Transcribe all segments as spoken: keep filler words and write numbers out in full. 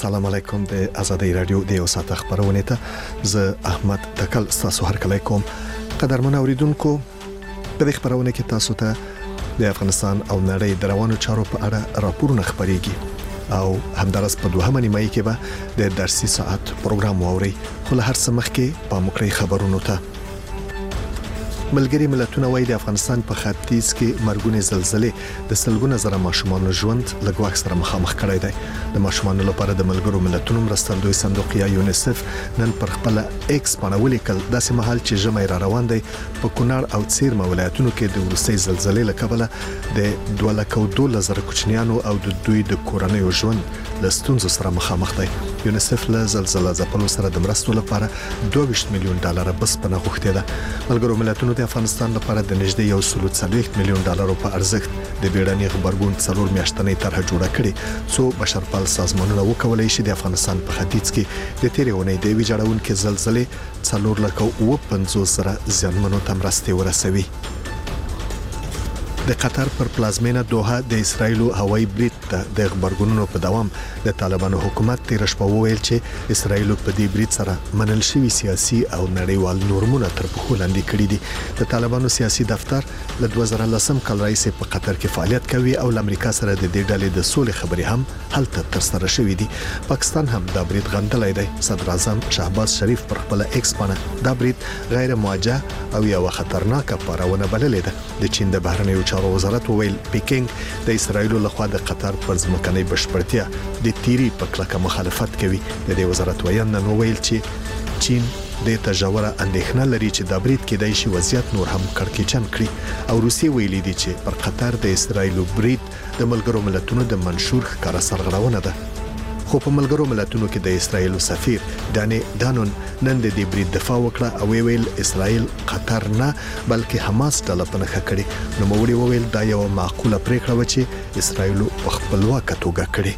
السلام علیکم د آزادۍ رادیو د یو ساعت خبرونه ته زه احمد تکل تاسو هر کله کوم قدرمن اوریدونکو په دې خبرونه کې تاسو ته د افغانستان او نړۍ د روانو چارو په اړه راپورونه خبريږي او همدارس په دوهمه نیمه کې به د درسي ساعت پروګرام ووري خو له هر څه مخکې په مقري خبرونو ته ملګری ملتونه وايي د افغانستان په ختیځ کې مرګونې زلزلې د سلګونه زره ماشومان ژوند له ګواښ سره مخامخ کړی دی د ماشومان لپاره د ملګرو ملتونو مرستندوی صندوق یا یونیسف نن پر خپل ایکس باندې ولیکل داسې مهال چې ژمي را روان دی په کونړ او څیرمه ولایتونو کې د وروستي زلزلې له کبله د دوه لک دولس زره کوچنیانو او د دوی د کورنیو ژوند له ستونزو سره مخامخ دی یونیسف له زلزلې ځپلو سره د مرستو لپاره دوه ویشت میلیون ډالر بس پناه غوښتي ده ملګرو ملتونو د افغانستان لپاره د نږدې یو سل څلوېښت میلیون ډالر په ارزښت د بیړني خبرګون څلور میاشتنۍ طرحه جوړه کړې څو بشرپال سازمانونه وکولای شي د افغانستان په ختیځ کې د تیرې ونې د ویجاړونکو زلزلې څلور لک او پنځوس زره ځانمنو ته مرستې ورسوي د قطر پر پلازمینه دوحه د اسرایل هوایي برید ته د خبرګونونو په دوام د طالبانو حکومت تیر شپه وویل چې اسرایل په دې برید سره منل شوی سیاسي او نړیوال نورمونه تر پښو لاندې کړي دي د طالبانو سیاسي دفتر له دوه زره لسم کال راځي په قطر کې فعالیت کوي او امریکا سره د دې ډلې د سولې خبرې هم هلته تر سره شوې دي پاکستان هم دا برید غندلای دی صدر اعظم شهباز شریف پر خپل ایکس باندې دا برید غیر موجه او یو خطرناک پارونه بللې ده د چین د بهرنیو چارو وزارت وویل پیکینګ د اسرایل لخوا د قطر پر ځمکنۍ بشپړتیا د تیری په کلکه مخالفت کوي د دې وزارت ویاند نن وویل چې چین د تجاوره اندېښنه لري چې د برید کې د شي وضعیت نور هم کړکېچن کړي او روسي ویلي دي چې پر قطر د اسرایل برید د ملګرو ملتونو د منشور ښکارا سرغړونه ده خو په ملګرو ملتونو کې د اسرایل سفیر دانی دانون نن د دې برید دفاع وکړه او ویل اسرایل قطر نه بلکې حماس ډله پنهخه کړي نو موري وویل دا یو معقوله پریکړه و چې اسرایل په خپلواکه توګه کړي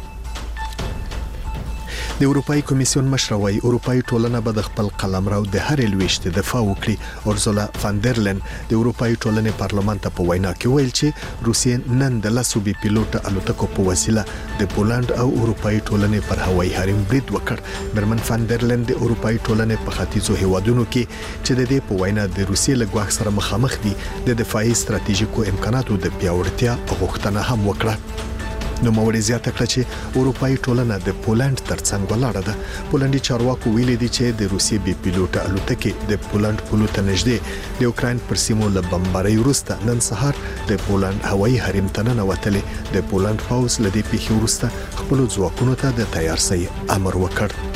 د اروپאי کمیسیون مشر وايي اروپאי ټولنه به د خپل قلمرو د هرې لويشت دفاع وکړي اورزولا فاندرلن د اروپאי ټولنې پارلمان ته په وینا کې ویل چې روسیې نن د لاسو بي پیلوټ الوتکو په وسیله د پولند او اروپאי ټولنې پر هوایي حریم برید وکړ برمن فاندرلن د اروپאי ټولنې په ختیځو هیوادونو کې چې د دې په وینا د روسیې له ګواښ سره مخامخ دي د دفاعي ستراتیژیکو امکاناتو د پیاوړتیا غوښتنه هم وکړه نو موري زیاته کړ چې اروپאי ټولنه د پولند ترڅنګ ولاړه ده پولندي چارواکو ویلي دي چې د روسي بي پیلوټ الوتکې د پولند پولوت نږدې د اوکرين پر سیمو له بمبارۍ وروسته نن سهار د پولند هوایي حریم ته ننوتلې د پولند پوز لدی پیښې وروسته خپل ځواکونو ته د تیارسي امر وکړ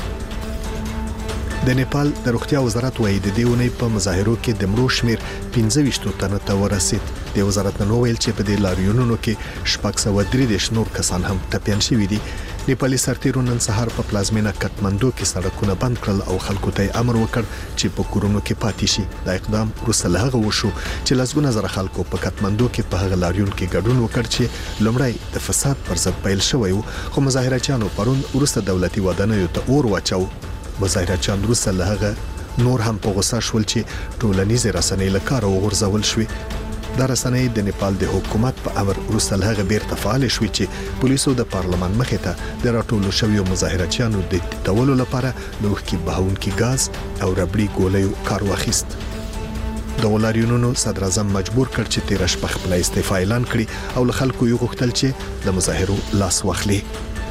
د نیپال د روغتیا وزارت وايي د دیونې په مظاهرو کې د مړو شمیر پنځه ویشت تنه ته ورسید د وزارت نن ویل چې په دې لاریونونو کې شپږ سوه درې دېرش نور کسان هم ټپيان شوي دي نیپالي سرتیرو نن سهار په پلازمینه کټمندو کې سړکونه بند کړل او خلکو ته امر وکړ چې په کورونو کې پاتې شي دا اقدام وروسته له هغه وشو چې لسګونه زره خلکو په کټمندو کې په هغه لاریون کې ګډون وکړ چې لومړی د فساد پر ضد پیل شوی و خو مظاهرچیانو پرون وروسته دولتي ودانیو ته اور واچو مظاهرچیان وروسته له هغه نور هم په غوسه شول چې ټولنیز رسنۍ له کار وغورځول شوې دا رسنۍ د نیپال د حکومت په امر وروسته له هغه بیرته فعال شوې چې پولیسو د پارلمان مخې ته د راټولو شویو مظاهرچیانو د تولو لپاره لوښکي بهونکي غاز او ربړي ګولیو کار واخیست د ولاریونونو صدر اعظم مجبور کړ چې تیر شپه خپل استعفا اعلان کړي او له خلکو یو غوښتل چې د مظاهرو لاس واخلي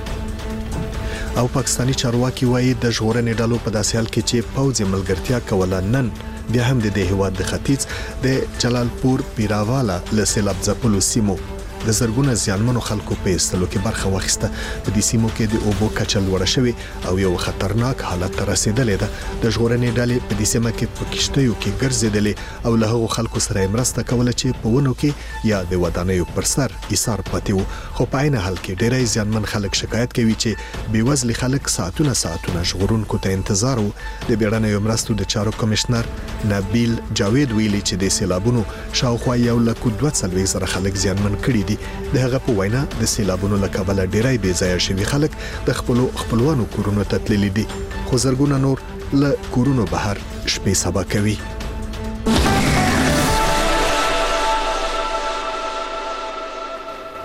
او پاکستانی چارواکي وايي د ژغورنې ډلو په داسې حال کې چې پوځي ملګرتیا کوله نن بیا هم د دې هیواد د ختیځ د جلالپور پیراوالا له سیلاب ځپلو سیمو د زرګونه ځانمنو خلکو په استلو کې برخه واخیسته په دې سیمو کې د اوبو کچه لوړه شوې او یو خطرناک حالت ته رسیدلې ده د ژغورنې ډلې په دې سیمه کې په کشتیو کې ګرځېدلې او له هغو خلکو سره مرسته کوله چې په ونو کې یا د ودانیو پر سر ایثار پاتې وو خو په عین حال کې ډېری ځانمن خلک شکایت کوي چې بېوزلي خلک ساعتونه ساعتونه ژغورونکو ته انتظار وو د بیړنیو مرستو د چارو کمشنر نبیل جاوید ویلي چې د سیلابونو شاوخوا یو لک دوه څلوېښت زره خلک ځانمن کړي دي د هغه په وینا د سیلابونو له کبله ډیری بې ځایه شوي خلک د خپلو خپلوانو کورونو ته تللي دي خو زرګونه نور له کورونو بهر شپې سبا کوي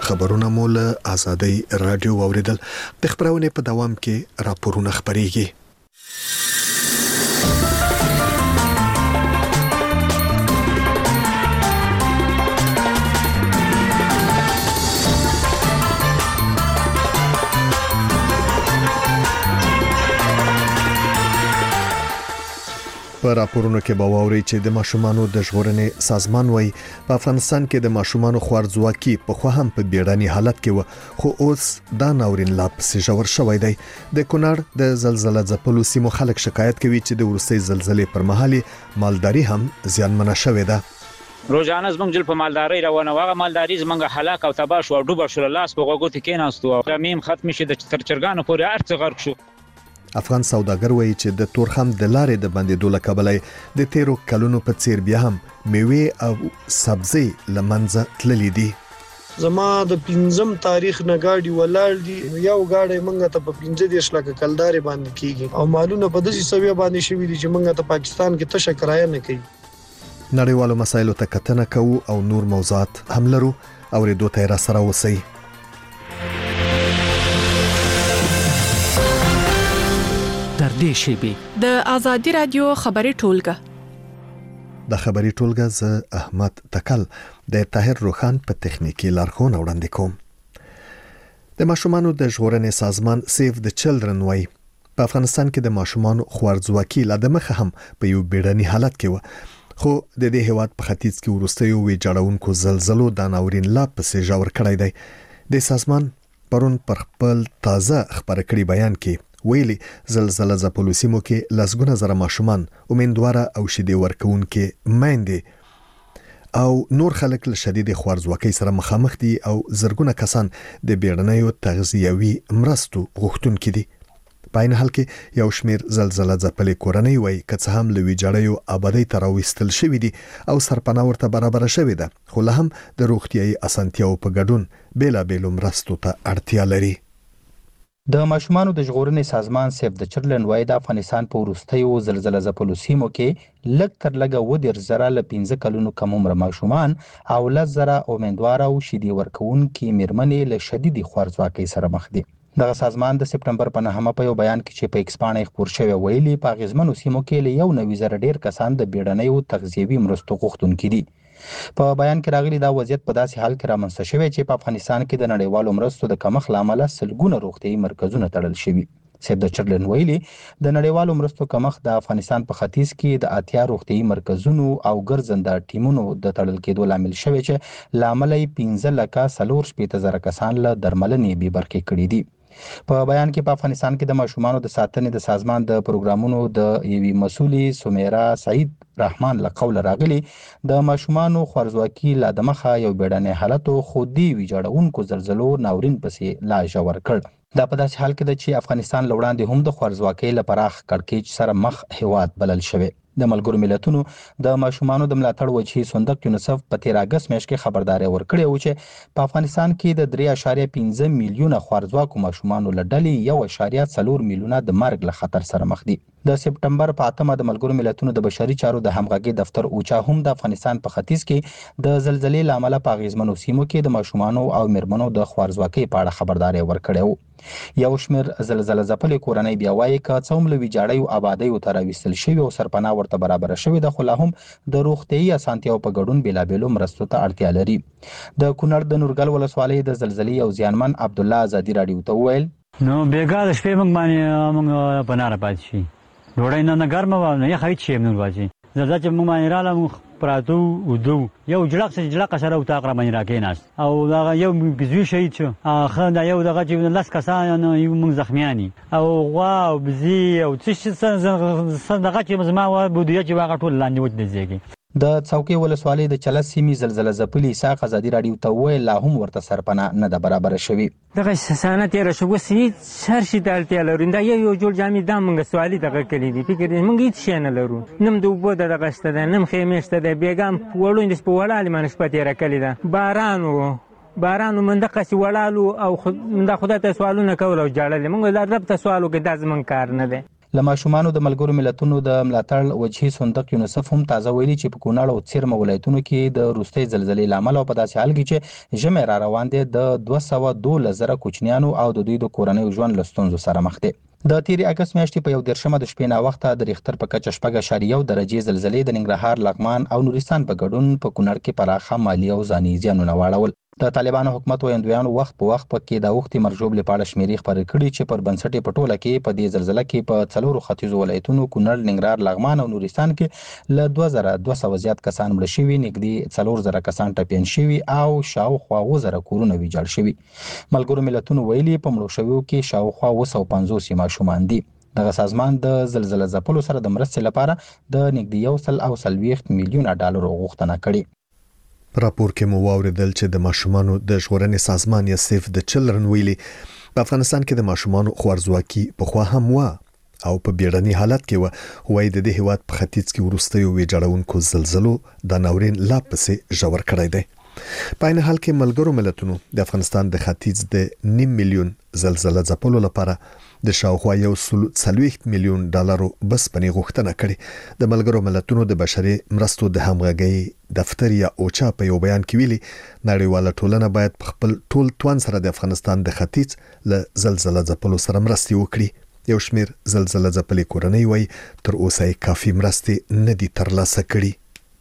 خبرونه مو له آزادۍ رادیو واوریدل. د خبرونه په دوام کې راپورونه خبريږي. په راپورونو کې به واوري چې د ماشومانو د ژغورنې سازمان وایي په افغانستان کې د ماشومانو خوارځواکي په خو هم په بیړني حالت کې و، خو اوس دا ناورین لا پسې ژور شوی دی. د کونړ د زلزلې ځپلو سیمو خلک شکایت کوي چې د ورستۍ زلزلې پر مهال مالداري هم زیانمنه شوې ده. روزانه زمونږ جل په مالداري روانه واغه مالداري زمونږ هلاک او تباہ شو او ډوب شو، لاس په غوګو ته کېناستو او میم ختم شي د ترچرګانو پورې ارڅ غرق شو. افغان سوداګر وایي چې د تورخم د لارې د بندیدو له کبله د تیرو کلونو په څیر بیا هم میوه او سبزی لمنځه تللې دي. زما د پنځم تاریخ نه گاډي ولاړ دي، یو گاډي منګه ته په پنځه دیش لکه کلدار باندې کیږي او مالونه په داسې سویه باندې شوی دي چې منګه ته پاکستان کې تشه کرایه نه کوي. نړیوالو مسایلو ته کتنه کوو او نور موضوعات هم لرو او ریډو ته را سره وسی. د آزادی رادیو خبري ټولګه د خبري ټولګه ز احمد تکل د طاهر روخان په تخنیکی لارښوونه وړاندې کوم. د ماشومانو د ژغورنې سازمان سیف د چلډرن وایي په افغانستان کې د ماشومانو خوارځواکي لا د مخه هم په یو بیړني حالت کې و، خو د دې هیواد په ختیځ کې وروستیو ویجاړونکو زلزلو د ناورین لا پسې ژور کړی دی. د سازمان پرون پر خپل تازه خبرې کړي بیان کې ویلي زلزلې ځپلو سیمو کې لسګونه زره ماشومان، امیندواره او شیدې ورکوونکې میندې او نور خلک له شدید خوارځواکۍ سره مخامخ دي او زرګونه کسان د بیړنیو تغذیوي مرستو غوښتونکي دي. په عین حال کې یو شمیر زلزلې ځپلې کورنۍ وایي که څه هم له ویجاړیو آبادۍ ته راوستل شوي دي او سرپناه ورته برابر شوې ده، خو لا هم د روغتیايي اسانتیاو په ګډون بیلابیلو مرستو ته اړتیا لري. د ماشومانو د ژغورنې سازمان سیف د چلډرن وایي د افغانستان په وروستیو زلزلې ځپلو سیمو کې لږ تر لږه اووه دېرش زره له پنځه کلونو کم عمره ماشومان او لس زره امیندواره او شیدې ورکوونکې میرمنې له شدیدې خوارځواکۍ سره مخ دي. دغه سازمان د سپټمبر په نهمه په یو بیان کې چې په ایکس پاڼه خپور شوی ویلي په اغیزمنو سیمو کې له یو نوي زره ډیر کسان د بیړنیو تغذیوي مرستو غوښتونکي دي. په بیان کې راغلي دا وضعیت په داسې حال کې رامنځته شوی چې په افغانستان کې د نړیوالو مرستو د کمښت له امله سلګونه روغتیايي مرکزونه تړل شوي. سیف د چلډرن ویلي د نړیوالو مرستو کمښت د افغانستان په ختیځ کې د اتیا روغتیايي مرکزونو او ګرځنده ټیمونو د تړل کېدو لامل شوی چې لامل یې پنځه لکه څلور شپېته زره کسان له درملنې بې برخې کړي دي. په بیان کې په افغانستان کې د ماشومانو د ساتنې د سازمان د پروګرامونو د یوې مسؤلې سمیرا سعید رحمان له قوله راغلي د ماشومانو خوارځواکي لا د مخه یو بیړنی حالت خو دې ویجاړونکو زلزلو ناورین پسې لا ژور کړ. دا په داسې حال کې ده چې افغانستان له وړاندې هم د خوارځواکۍ له پراخ کړکېچ سره مخ هیواد بلل شوی. د ملګرو ملتونو د ماشومانو د ملاتړ وجهي صندوق یونیسف په تیر اګست میاشت کې خبرداري ورکړې و چې په افغانستان کې د درې اعشاریه پنځه میلیونه خوارځواکو ماشومانو له ډلې یو اعشاریه څلور میلیونه د مرګ له خطر سره مخ دي. د سپټمبر په اتمه د ملګرو ملتونو د بشري چارو د همغږي دفتر اوچا هم د افغانستان په ختیځ کې د زلزلې له امله په اغیزمنو سیمو کې د ماشومانو او میرمنو د خوارځواکۍ په اړه خبرداري ورکړې و. یو شمیر زلزلې ځپلې کورنۍ بیا وایي که څه هم له ویجاړیو آبادیو ته راویستل شوي او سرپناه ورته برابره شوې ده، خو لا هم د روغتیايي اسانتیاو په ګډون بیلابیلو مرستو ته اړتیا لري. د کونړ د نورګل ولسوالۍ د زلزلې یو زیانمن عبدالله ازادي راډیو ته وویل نو بیګا د شپې موږ باندې موږ په ناره پاتې شي، ډوډۍ نه نه ګرمه وه نه یخه هېڅ شی هم نه ورباسي. زلزله چې موږ باندې راغله موږ پراته ودو، یو جړق چې جړقه سره اتاق را باندې راکېناست او دغه یو بزوي شهید شو، ښه دا یو دغه چې لس کسان یو موږ زخمیان یو او غوا او بزي او څه دغه چې زما وه بودیه چې هغه ټول لاندې وچ د ځای کې. د څوکۍ ولسوالۍ د چلس سیمې زلزله ځپلي اسحاق ازادي راډیو ته وویل لا هم ورته سرپناه نه ده برابره شوې. دغه سانه تېره شوه، اوس هېڅ هر شي ته اړتیا لرو. دا یو یو جوړ جامې دا موږ سوالي دغه کلي دي، فکر دی موږ هېڅ شی نه لرو، نم د اوبو د دغه شته ده، نم خیمې شته ده، بېګا وړو د شپه ولاړې مانه شپه تېره کلې ده، باران و باران و من دقسې ولاړو او دا خدای ته سوالونه کول او جاړل. موږ دا رب ته سوال وکړو، دا زموږ کار نه دی. له ماشومانو د ملګرو ملتونو د ملاتړ وجهي صندوق یونیسف هم تازه ویلي چې په کونړ او څیرمه ولایتونو کې د وروستۍ زلزلې له امله په داسې حال کې چې ژمی را روان دی د دوه سوه دولس زره کوچنیانو او د دوی د کورنیو ژوند له ستونزو سره مخ دی. د تیرې اګست میاشتې په یو دېرشمه د شپې ناوخته د ریختر په کچه شپږ اعشاریه یو درجې زلزلې د ننګرهار، لغمان او نورستان په ګډون په کونړ کې پراخه مالي او ځاني زیانونه واړول. د طالبانو حکومت ویاندویانو وخت په وخت په کې د اوښتې مرژوبلې په اړه شمیرې خپرې کړي چې پر بنسټ یې په ټوله کې په دې زلزله کې په څلورو ختیځو ولایتونو کونړ، ننګرهار، لغمان او نورستان کې له دوه زره دوه سوه زیات کسان مړه شوي، نږدې څلور زره کسان ټپیان شوي او شاوخوا اووه زره کورونه ویجاړ شوي. ملګرو ملتونو ویلي په مړو شویو کې شاوخوا اووه سوه پنځوس ماشومان دي. دغه سازمان د زلزله ځپلو سره د مرستې لپاره د نږدې یو سل او څلوېښت میلیونه ډالرو غوښتنه کړې. راپور کې مو واوریدل چې د ماشومانو د ژغورنې سازمان یا سیف د چلډرن ویلي په افغانستان کې د ماشومانو خوارځواکي پخوا هم و او په بیړني حالت کې و، وایي د دې هیواد په ختیځ کې وروستیو ویجاړونکو زلزلو د ناورین لا پسې ژور کړی دی. په عین حال کې ملګرو ملتونو د افغانستان د ختیځ د نیم میلیون زلزله ځپلو لپاره د شاوخوا یو سل څلوېښت میلیون ډالرو بسپنې غوښتنه کړې. د ملګرو ملتونو د بشري مرستو د همغږۍ دفتر یا اوچا په یو بیان کې ویلي نړیواله ټولنه باید په خپل ټول توان سره د افغانستان د ختیځ له زلزله ځپلو سره مرستې وکړي. یو شمیر زلزله ځپلې کورنۍ وایي تر اوسه یې کافي مرستې نه دي ترلاسه کړي.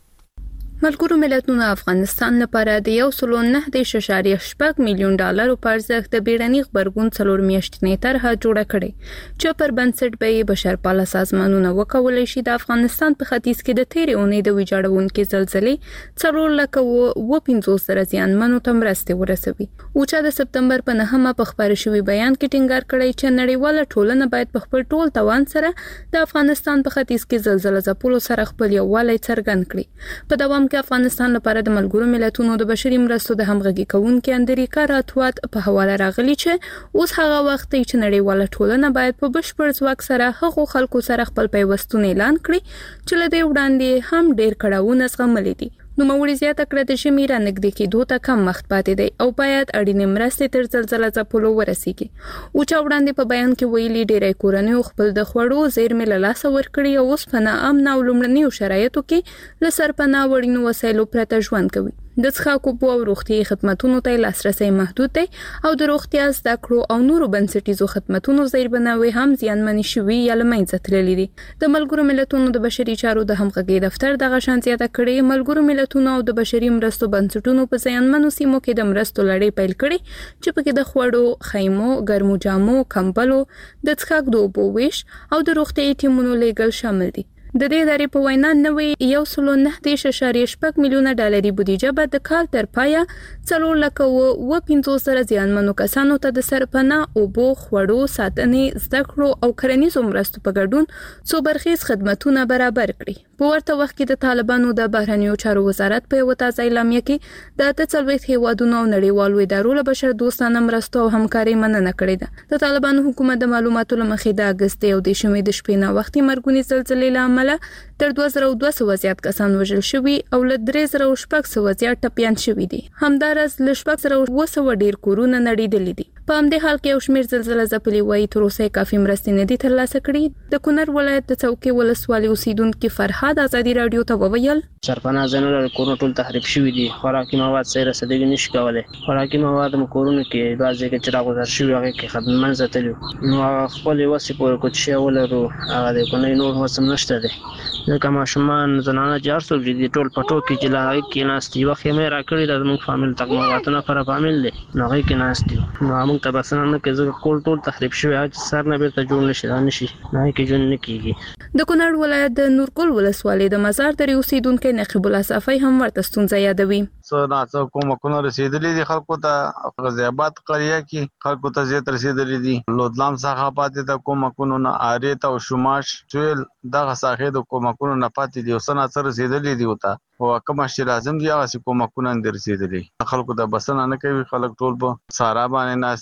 ملګرو ملتونو افغانستان لپاره د یو سل نه دېرش اعشاریه شپږ میلیون ډالرو په ارزښت د بیړني غبرګون څلور میاشتنۍ طرحه جوړه کړې چې پر بنسټ به یې بشرپاله سازمانونه وکولای شي د افغانستان په ختیځ کې د تیرې اونۍ د ویجاړونکې زلزلې څلور لکه اووه پنځوس زره زیانمنو ته مرستې ورسوي. اوچا د سپتمبر په نهمه په خپاره شوي بیان کې ټینګار کړی چې نړیواله ټولنه باید په خپل ټول توان سره د افغانستان په ختیځ کې زلزله ځپلو سره خپل یووالی څرګند کړي. په دوام کې افغانستان لپاره د ملګرو ملتونو د بشري مرستو د همغږي کوونکي اندریکا راتوات په حواله راغلي چې اوس هغه وخت دی چې نړیواله ټولنه باید په بشپړ ځواک سره هغو خلکو سره خپل پیوستون اعلان کړي چې له دې وړاندې هم ډېر کړاوونه زغملي دي. نوموړي زیاته کړه د ژمي را نږدې کېدو ته کم وخت پاتې دی او باید اړینې مرستې تر زلزله ځپلو ورسیږي. اوچا وړاندې په بیان کې ویلي ډېری کورنیو خپل د خوړو زیرمې له لاسه ورکړي او اوس په ناامن او لومړنیو شرایطو کې له سرپناه وړینو وسایلو پرته ژوند کوي. د څښاک اوبو او روغتیایي خدمتونو ته لاسرسی محدود دی او د روغتیا زده کړو او نورو بنسټیزو خدمتونو زیربناوي هم زیانمنې شوي یا له منځه تللي دي. د ملګرو ملتونو د بشري چارو د همغږۍ دفتر دغه شان زیاته کړې ملګرو ملتونو او د بشري مرستو بنسټونو په زیانمنو سیمو کې د مرستو لړۍ پیل کړي چې پکې د خوړو، خیمو، ګرمو جامو، کمبلو، د څښاک د اوبو ویش او د روغتیایي ټیمونو لیږل شامل دي. د دې ادارې په وینا نوې یو سل نه دېرش اعشاریه شپږ میلیونه ډالري بودیجه به د کال تر پایه څلور لکه اووه پنځوس زره زیانمنو کسانو ته د سرپناه، اوبو، خوړو، ساتنې، زده کړو او کرنیزو مرستو په ګډون څو برخیز خدمتونه برابر کړي. په ورته وخت کې د طالبانو د بهرنیو چارو وزارت په یوه تازه اعلامیه کې د اته څلوېښت هیوادونو او نړیوالو ادارو له بشر دوستانه مرستو او همکارۍ مننه کړې ده. د طالبانو حکومت د معلوماتو له مخې د اګست یو دېرشمې د شپې ناوختې مرګونې زلزلې له امله تر دوه زره دوه سوه زیات کسان وژل شوي او له درې زره شپږ سوه زیات ټپیان شوي دي. همداراز له شپږ زره اووه سوه ډېر کورونه نړېدلي دي. په همدې حال کې یو شمېر زلزله ځپلي وایي تر اوسه یې کافي مرستې نه دي ترلاسه کړي. د کونړ ولایت د څوکۍ ولسوالۍ اوسیدونکي فرهاد ازادي راډیو ته وویل سرپناه ځایونه له کورونو ټول تخریب شوي دي. خوراکي مواد صحیح رسېدګي نشي کولی. خوراکي مواد مو کورونو کې بعض ځای کې چې راغوځار شوي هغې کې خدمت منځته تللي نو هغه خپلې وسې پورې کوت شی ولرو هغه د کونړ نور وس هم نشته دی. ځکه ماشومان زنانه چې هر څوک دي ټول په ټوک کې چې له هغې کېناست یوه خیمه یې راکړې ده زموږ فامیل تقریبا اته نفره فامیل دی نو هغې کې ناست دي نو موږ ته بسنه نه کوي ځکه کور ټول تخریب شوی هغه چې سر نه بېرته جوړ نه شي دا نه شي نو هغې کې ژوند نه کېږي. د کونړ ولایت د نورګل ولسوالۍ د مزار درې اوسیدونکی نقیب الله صافی هم ورته ستونزه یادوي. څه ناڅه کومکونه رسېدلي دي خلکو ته. غازي آباد قریه کې خلکو ته زیات رسېدلي دي. لودلام څخه پاتې د کومکونو نه آرېت او شماش سویل دغه ساحې د کومکونو نه پاتې دي او څه ناڅه رسېدلي دي ورته او کومه چې لازم دي هغسې کومکونه هم دي رسېدلي. خلکو ته بسنه نه کوي. خلک ټول په سارا باندې ناست دي.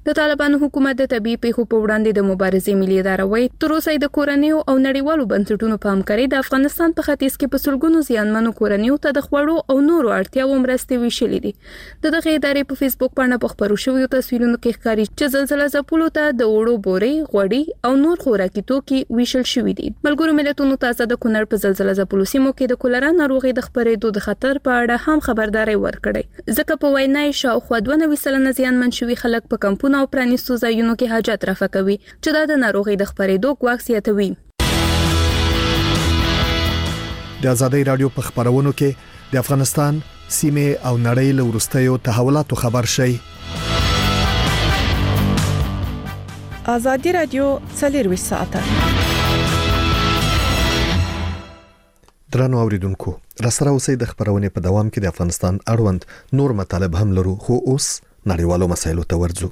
د طالبانو حکومت د طبي پیښو په وړاندې د مبارزې ملي اداره وایي تر اوسه د کورنیو او نړیوالو بنسټونو په همکارۍ د افغانستان په ختیځ کې په سلګونو زیانمنو کورنیو ته د خوړو او نورو اړتیاوو مرستې ویشلې دي. د دغه ادارې په فیسبوک باندې په خبرو شویو تصویرونو کې ښکاري چې زلزلہ ځپلو ته د وړو بورې، غوړي او نور خوراکي توکي ویشل شوي دي. ملګرو ملتونو تازه د کونړ په زلزلہ ځپلو سیمو کې د کولرا ناروغي د خپرېدو د خطر په اړه هم خبرداري ورکړې. ځکه په وینا یې شاوخوا دوه نوي سلنه زیانمن شوي خلک په کمپونو او پرانیستو ځایونو کې حاجت رفع کوي چې دا د ناروغي د خپرېدو ګواښ زیاتوي. د آزادۍ رادیو په خبرونو کې د افغانستان سیمه او نړۍ له وروستیو تحولاتو خبر شي. آزادۍ رادیو څلور ساعته. درنو اوریدونکو، راسره اوسئ د خبرونې په دوام کې د افغانستان اړوند نور مطالب هم لرو، خو اوس نړیوالو مسایلو ته ورځو.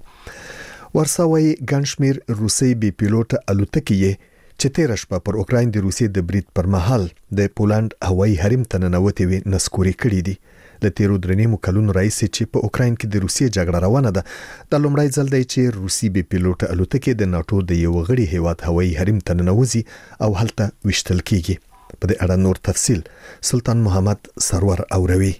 ورساوي ګنشمیر روسي بي پيلوټ الوتکې چې تیر شپه پر اوکراین د روسي د برید پر مهال د پولند هوایي حریم ته ننوتې وي نسکوري کړې دي. د تیرو درنیمو کلونو راځي چې په اوکراین کې د روسي جګړه روانه ده. د لومړی ځل دی چې روسي بي پيلوټ الوتکې د ناتو د یو غړي هیواد هوایي حریم ته ننوځي او هلته وشتل کیږي. په دې اړه نور تفصیل سلطان محمد سرور اوروي.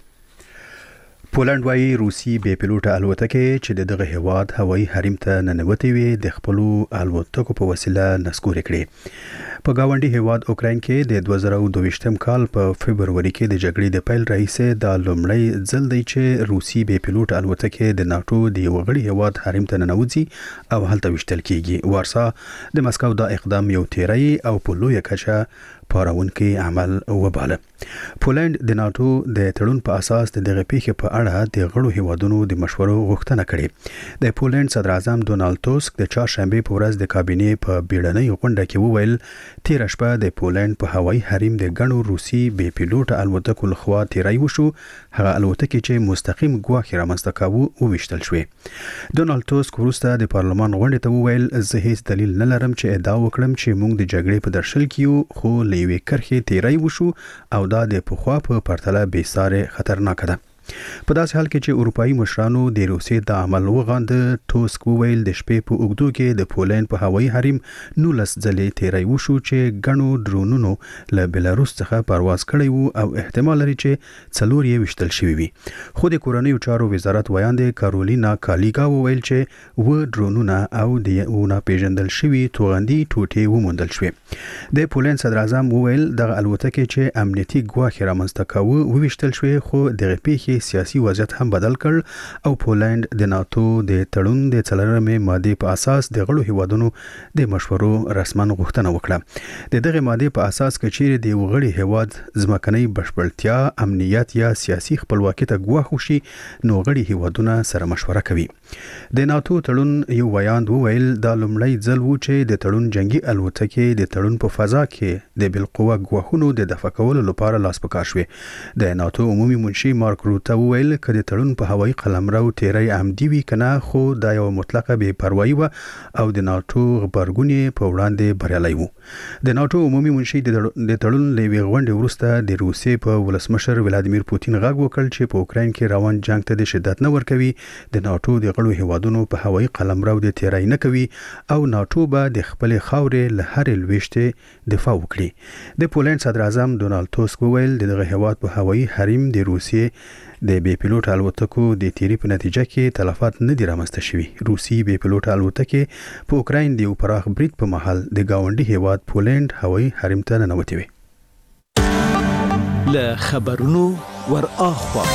پولند وايي روسي بي پيلوټ الوتکې چې دغه هیواد هوایي حریم ته ننوتې وي د خپل الوتکو په وسیله نسکوري کړي. په گاونډي هیواد اوکراین کې د دوه زره دوه ویشتم کال په فبرवरी کې د جګړې د پیل راهیسې د لومړی ځل دی چې روسي بي پيلوټ الوتکې د ناتو د یو غړي هیواد حریم ته ننوځي او هلته وشتل کیږي. وارسا د مسکو دا اقدام یو تیری او په لویه کچه پارونکي عمل وباله. پولند د ناتو د تړون په اساس د دغه پیښې په اړه د غړو هیوادونو د مشورو غوښتنه کړې. د پولند صدر اعظم ډونالد توسک د چهارشنبه په ورځ د کابینې په بیړنۍ غونډه کې وویل تیر شپه د پولند په هوایي حریم د غنو روسي بي پيلوټ الوتکو لخوا تیری وشو. هغه الوتکې چې مستقیم ګواښ رامنځته کاوه وویشتل شوې. ډونالد توسک وروسته د پارلمان غونډې ته وویل زه هیڅ دلیل نه لرم چې ادعا وکړم چې موږ د جګړې په درشل کې یو، خو لوي کرخې تیری وشو او دا د پخوا په پرتله بې ساري خطرناک ده. په داسې حال کې چې اروپאי مشرانو د روسي د عمل وغاند، توسک وویل د شپې په اوږدو کې د پولند په هوایي حریم نولس ځلې تیری وشو چې غنو ډرونونو له بلاروس څخه پرواز کړی وو او احتمال لري چې څلور یې وشتل شوی وي. خو د کورنیو چارو وزارت ویاند کارولینا کالیګا وویل چې و ډرونونه او د یو ناپېژندل شوی توغندي ټوټې وموندل شوې. د پولند صدر اعظم وویل دغه الوتکې چې امنیتي ګواښ رامنځته کاوه وویشتل شوې، خو دغه پیښې سیاسي وضعیت هم بدل کړ او پولند د ناتو د تړون د څلورمې ماده په اساس د غړو هیوادونو د مشورو رسمن غوښتنه وکړه. د دغه ماده په اساس کچېر د غړي هیواد ځمکنۍ بشپړتیا، امنیت یا سیاسي خپلواکي ته ګواښ وشي نو غړي هیوادونه سره مشوره کوي. د ناتو تړون یو ویاند وویل دا لومړی ځل و چې د تړون جنگي الوتکې د تړون په فضا کې د بالقوه ګواښونو د دفع کولو لپاره لاس پکار شوې. د ناتو عمومي منشي مارک روته وویل کله تړون په هوایي قلمرو تیری عمدي وی کنه، خو دا یو مطلقه بې پروايي و او د ناتو غبرګونی په وړاندې بریالي وو. د ناتو عمومي منشي د تړون لوي غونډې وروسته د روسي په ولسمشر ولادیمیر پوتین غږ وکړ چې په اوکراین کې روان جنگ ته د شدت نه ورکوي، د ناتو د غړو هیوادونو په هوایي قلمرو د تیری نه کوي او ناتو به د خپل خاورې له هر لويشته دفاع وکړي. د پولند صدر اعظم ډونالد توسک وویل دغه هیواد په هوایي حریم د روسي د بي پيلوټ الوتکو د تیری په نتیجه کې تلفات نه دي رامنځته شوي. روسي بي پيلوټ الوتکې په اوکراین د یو پراخ برید په مهال د گاونډي هیواد پولند هوایي حریم ته ننوتې وي. له خبرونو ور اخوا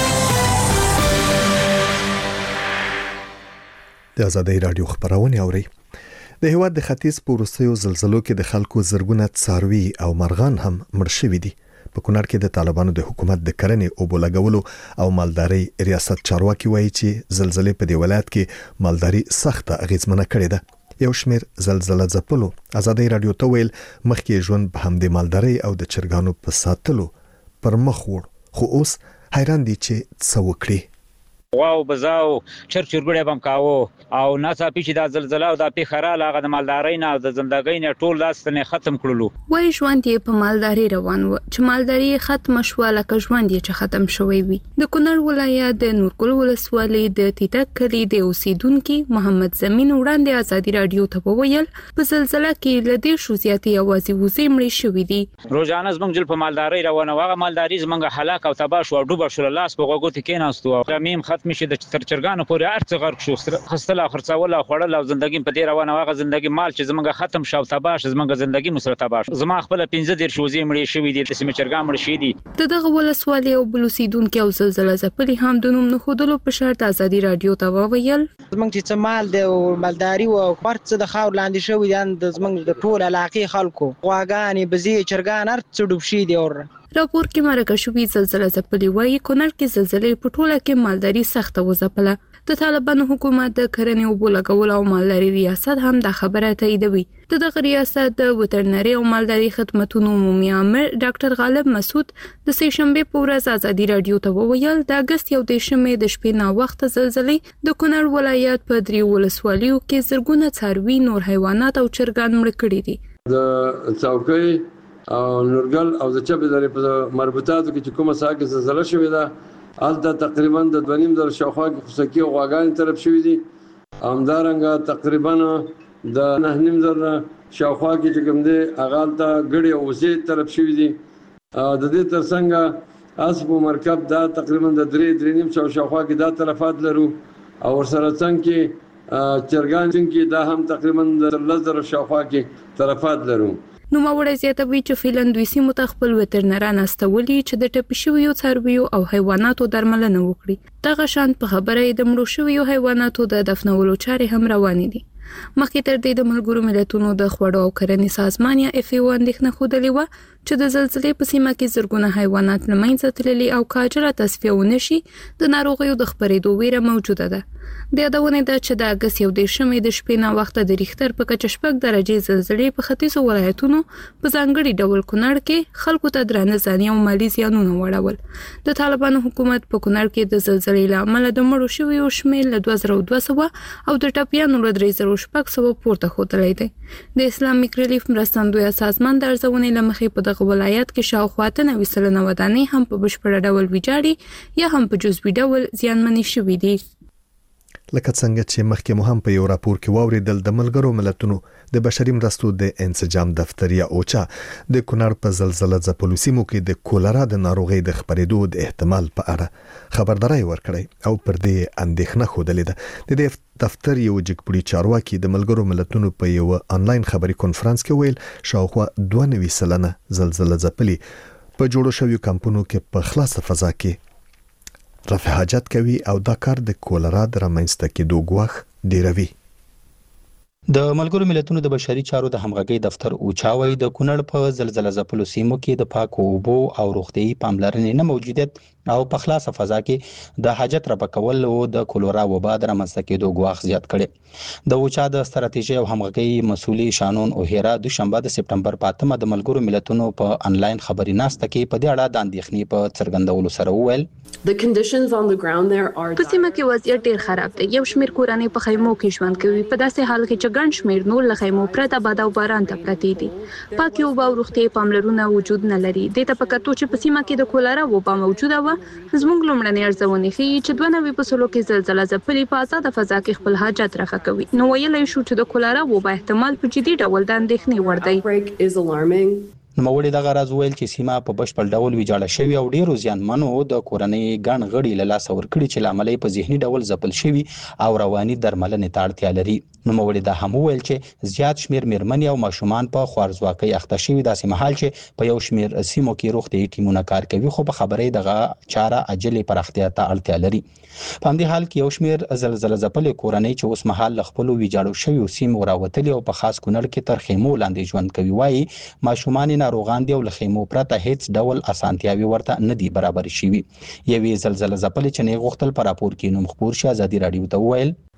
د آزادۍ رادیو خبرونه اوري. د هیواد د ختیځ په وروستیو زلزلو کې د خلکو زرګونه څاروي او مرغان هم مړ شوي دي. په کونړ کې د طالبانو د حکومت د کرنې او بولګولو او مالداري ریاست چارواکي وایي چې زلزلې په دی ولایت کې مالداري سخته اغیزمنه کړې ده. یو شمیر زلزلہ ځپلو آزادۍ رادیو ته ویل مخکې ژوند په همدې مالداري او د چرګانو په ساتلو پر مخ وړ، خو اوس حیران دي چې څه وکړي. واو بزاو چرچرګړې بم کاوه او ناڅاپي چې دا زلزلہ او دا پیخره لاغه د مالدارۍ نه د زندګۍ نه ټول لاستنه ختم کړلو. وای ژوند یې په مالداري روان و چې مالداري ختم شو لکه ژوند یې چې ختم شوی وي. د کونړ ولایت د نورګل ولسوالۍ د تیتک کلی د اوسیدونکو محمد زمین وړاندې ازادي رادیو ته وویل په زلزلہ کې لدې شو زیاتې اوازې وزې مړې شوې دي. روزانه زمونږ جل په مالدارۍ روانه واغه مالداري زمونږ هلاک او تباہ شو ډوبه شو لاس په غوګو ته کېناستو. رمیم ختم شي د ترچرګانو پورې ارڅ غرق شو خستل او خرڅول او خړل او ژوندۍ په دې روانه واغه ژوندۍ مال چې زمونږ ختم شو تباہ شو زمونږ ژوندۍ مسره تباہ شو. زما خپل پنځه ډیر شوزې مړې شوې دي د سیمه چرګان مړ شي دي. دغه ولسوالۍ او بلوسیدونکو او زلزلہ ځپلي هم د نوم نه خودلو په شرط ازادي رادیو ته وویل زمونږ چې مال د مالداري او خرڅ د خاور لاندې شوی دي د زمونږ د ټول علاقې خلکو غواګانې بزی چرګان ارڅ ډوب شي دي. اور راپور کې مرکه شوې زلزلہ ځپلي وایي کونړ کې زلزلې په ټوله کې مالداري سخته وځپله. د طالبانو حکومت د کرنې او بولګول او مالداري ریاست هم د خبره تاییدوي. د دغه ریاست د وترنري او مالداري خدماتو عمومي عامل ډاکټر غالب مسعود د سې شنبه په ورځ ازادي رادیو ته وویل د اگست یو دیشمې د شپې نا وخت زلزلې د کونړ ولایت په درې ولسوالیو کې زرګونه څاروي نور حیوانات او چرګان مړ کړي دي. د څوکۍ او نورګل او د چبې درې په مربوطاتو کې چې کومه ساګه زلزلہ شوې ده الته تقریبا د دویم در شاوخوا کې خصکی او غواګان طرف شوې دي. همدارنګه تقریبا د نه نیم در شاوخوا کې چې کوم دي اغالته ګړې او وسې طرف شوې دي. د دې ترڅنګ اسب مرکب دا تقریبا د درې درې نیم شاوخوا کې دا طرفات لرو او ورسره څنګه کې چرګان څنګه دا هم تقریبا د لزر شاوخوا کې طرفات لرو. نو ماوړه زیاتوي چې فیلندویسی متخپل وترنران استولي چې د ټپي شویو څارویو او حیواناتو درملنه وکړي. دغه شان په خبره د مړو شویو حیواناتو د دفنولو چارې هم روانې دي. مخکې تر دې د ملګرو ملتونو د خوړو او کرنې سازمان یا اف ای او اندېښنه خوده و چې د زلزلې په سیمه کې زرګونه حیوانات له منځه تللي او کاجره تصفیه ونشي د ناروغیو د خپرېدو ویره موجوده ده. د یادونه ده چې د اگست یو دیشمې د شپې نا وخت د ریختر په کچه شپږ درجه زلزلې په ختیځو ولایتونو په ځانګړي ډول کونړ کې خلکو ته درانه ځاني او مالي زیانونه وړول. د طالبانو حکومت په کونړ کې د زلزلې له امله د مړو شویو شمېر له دوه زره دوه سوه او د ټپیانو له درې زره شپږ سوه پورته ښودلی دی. د اسلامیک ریلیف مرستندویه سازمان د ارزونې له مخې په دغه ولایت کې شاوخوا اته نوي سلنه ودانۍ هم په بشپړه ډول ویجاړې یا هم په جزوي ډول زیانمنې شوي دي. لکه څنګه چې مخکې مو هم په یو راپور کې واوریدل د ملګرو ملتونو د بشري مرستو د انسجام دفتر یا اوچا د کونړ په زلزلہ ځپلو سیمو کې د کولرا د ناروغۍ د خپرېدو د احتمال په اړه خبرداري ورکړی او پر دې اندېښنه خوده ده. د دې دفتر یو جګپوړي چارواکي د ملګرو ملتونو په یو انلاین خبري کانفرنس کې ویل شاوخوا دوه نوي سلنه زلزلہ ځپلي په جوړو شویو کمپونو کې په خلاصه فضا کې رفع حاجت کوي او دا کار د کولرا د رامنځته کېدو ګواښ ډیروي. د ملګرو ملتونو د بشري چارو د همغږي دفتر اوچاوي د کونړ په زلزلہ ځپلو سیمو کې د پاکو اوبو او روغتيایي پاملرنې نه موجودیت او په خلاصه فضا کې د حاجت رفع کول او د کولرا وبا د رامنځته کېدو ګواښ زیات کړي. د اوچا د ستراتیژي او همغږي مسؤلي شانون اوهرا د شنبه د سپټمبر په اتمه د ملګرو ملتونو په انلاین خبري ناسته کې په دې اړه د اندېښنې په څرګندولو سره وویل په سیمه کې وضعیت ډیر خراب دی. یو شمیر کورنۍ په خیمو کې ژوند کوي په داسې حال کې چې ګڼ شمیر نور له خیمو پرته باد او باران ته پرتې دي. پاکي اوبه او روغتیایي پاملرنه وجود نه لري. د ته په کتو چې په سیمه کې د کولرا وبا موجوده و زموږ لومړنۍ ارزونې ښیي چې دوه نوي په سلو کې زلزلہ ځپلي په آزاده فضا کې خپل حاجت رفع کوي. نو ویلی شو چې د کولرا وبا احتمال په جدي ډول د اندېښنې وړ دی. نوموړي دغه راز ویل چې سیمه په بشپړ ډول ویجاړه شوې او ډیرو زیانمنو د کورنۍ ګڼ غړي له لاسه ورکړي چې لامل په ذهني ډول ځپل شوي او رواني درملنې ته اړتیا لري. نوموړي دا هم ویل چې زیات شمیر میرمنې او ماشومان په خوارځواکۍ اخته شوي داسې مهال چې په یو شمیر سیمو کې روغتیایي ټیمونه کار کوي خو په خبرې دغه چاره عاجلې پراختیا ته اړتیا لري. په همدې حال کې یو شمیر زلزلہ ځپلې کورنۍ چې اوس مهال له خپلو ویجاړو شویو سیمو راوتلي او په خاص کونړ کې تر خیمو لاندې ژوند کوي وایي ماشومان ناروغان دي او له خیمو پرته هیڅ ډول اسانتیاوي ورته نه دي برابر شوي. یوې زلزلہ ځپلې چې نه غوښتل په راپور کې نوم خپور شي ازادي رادیو ته وویل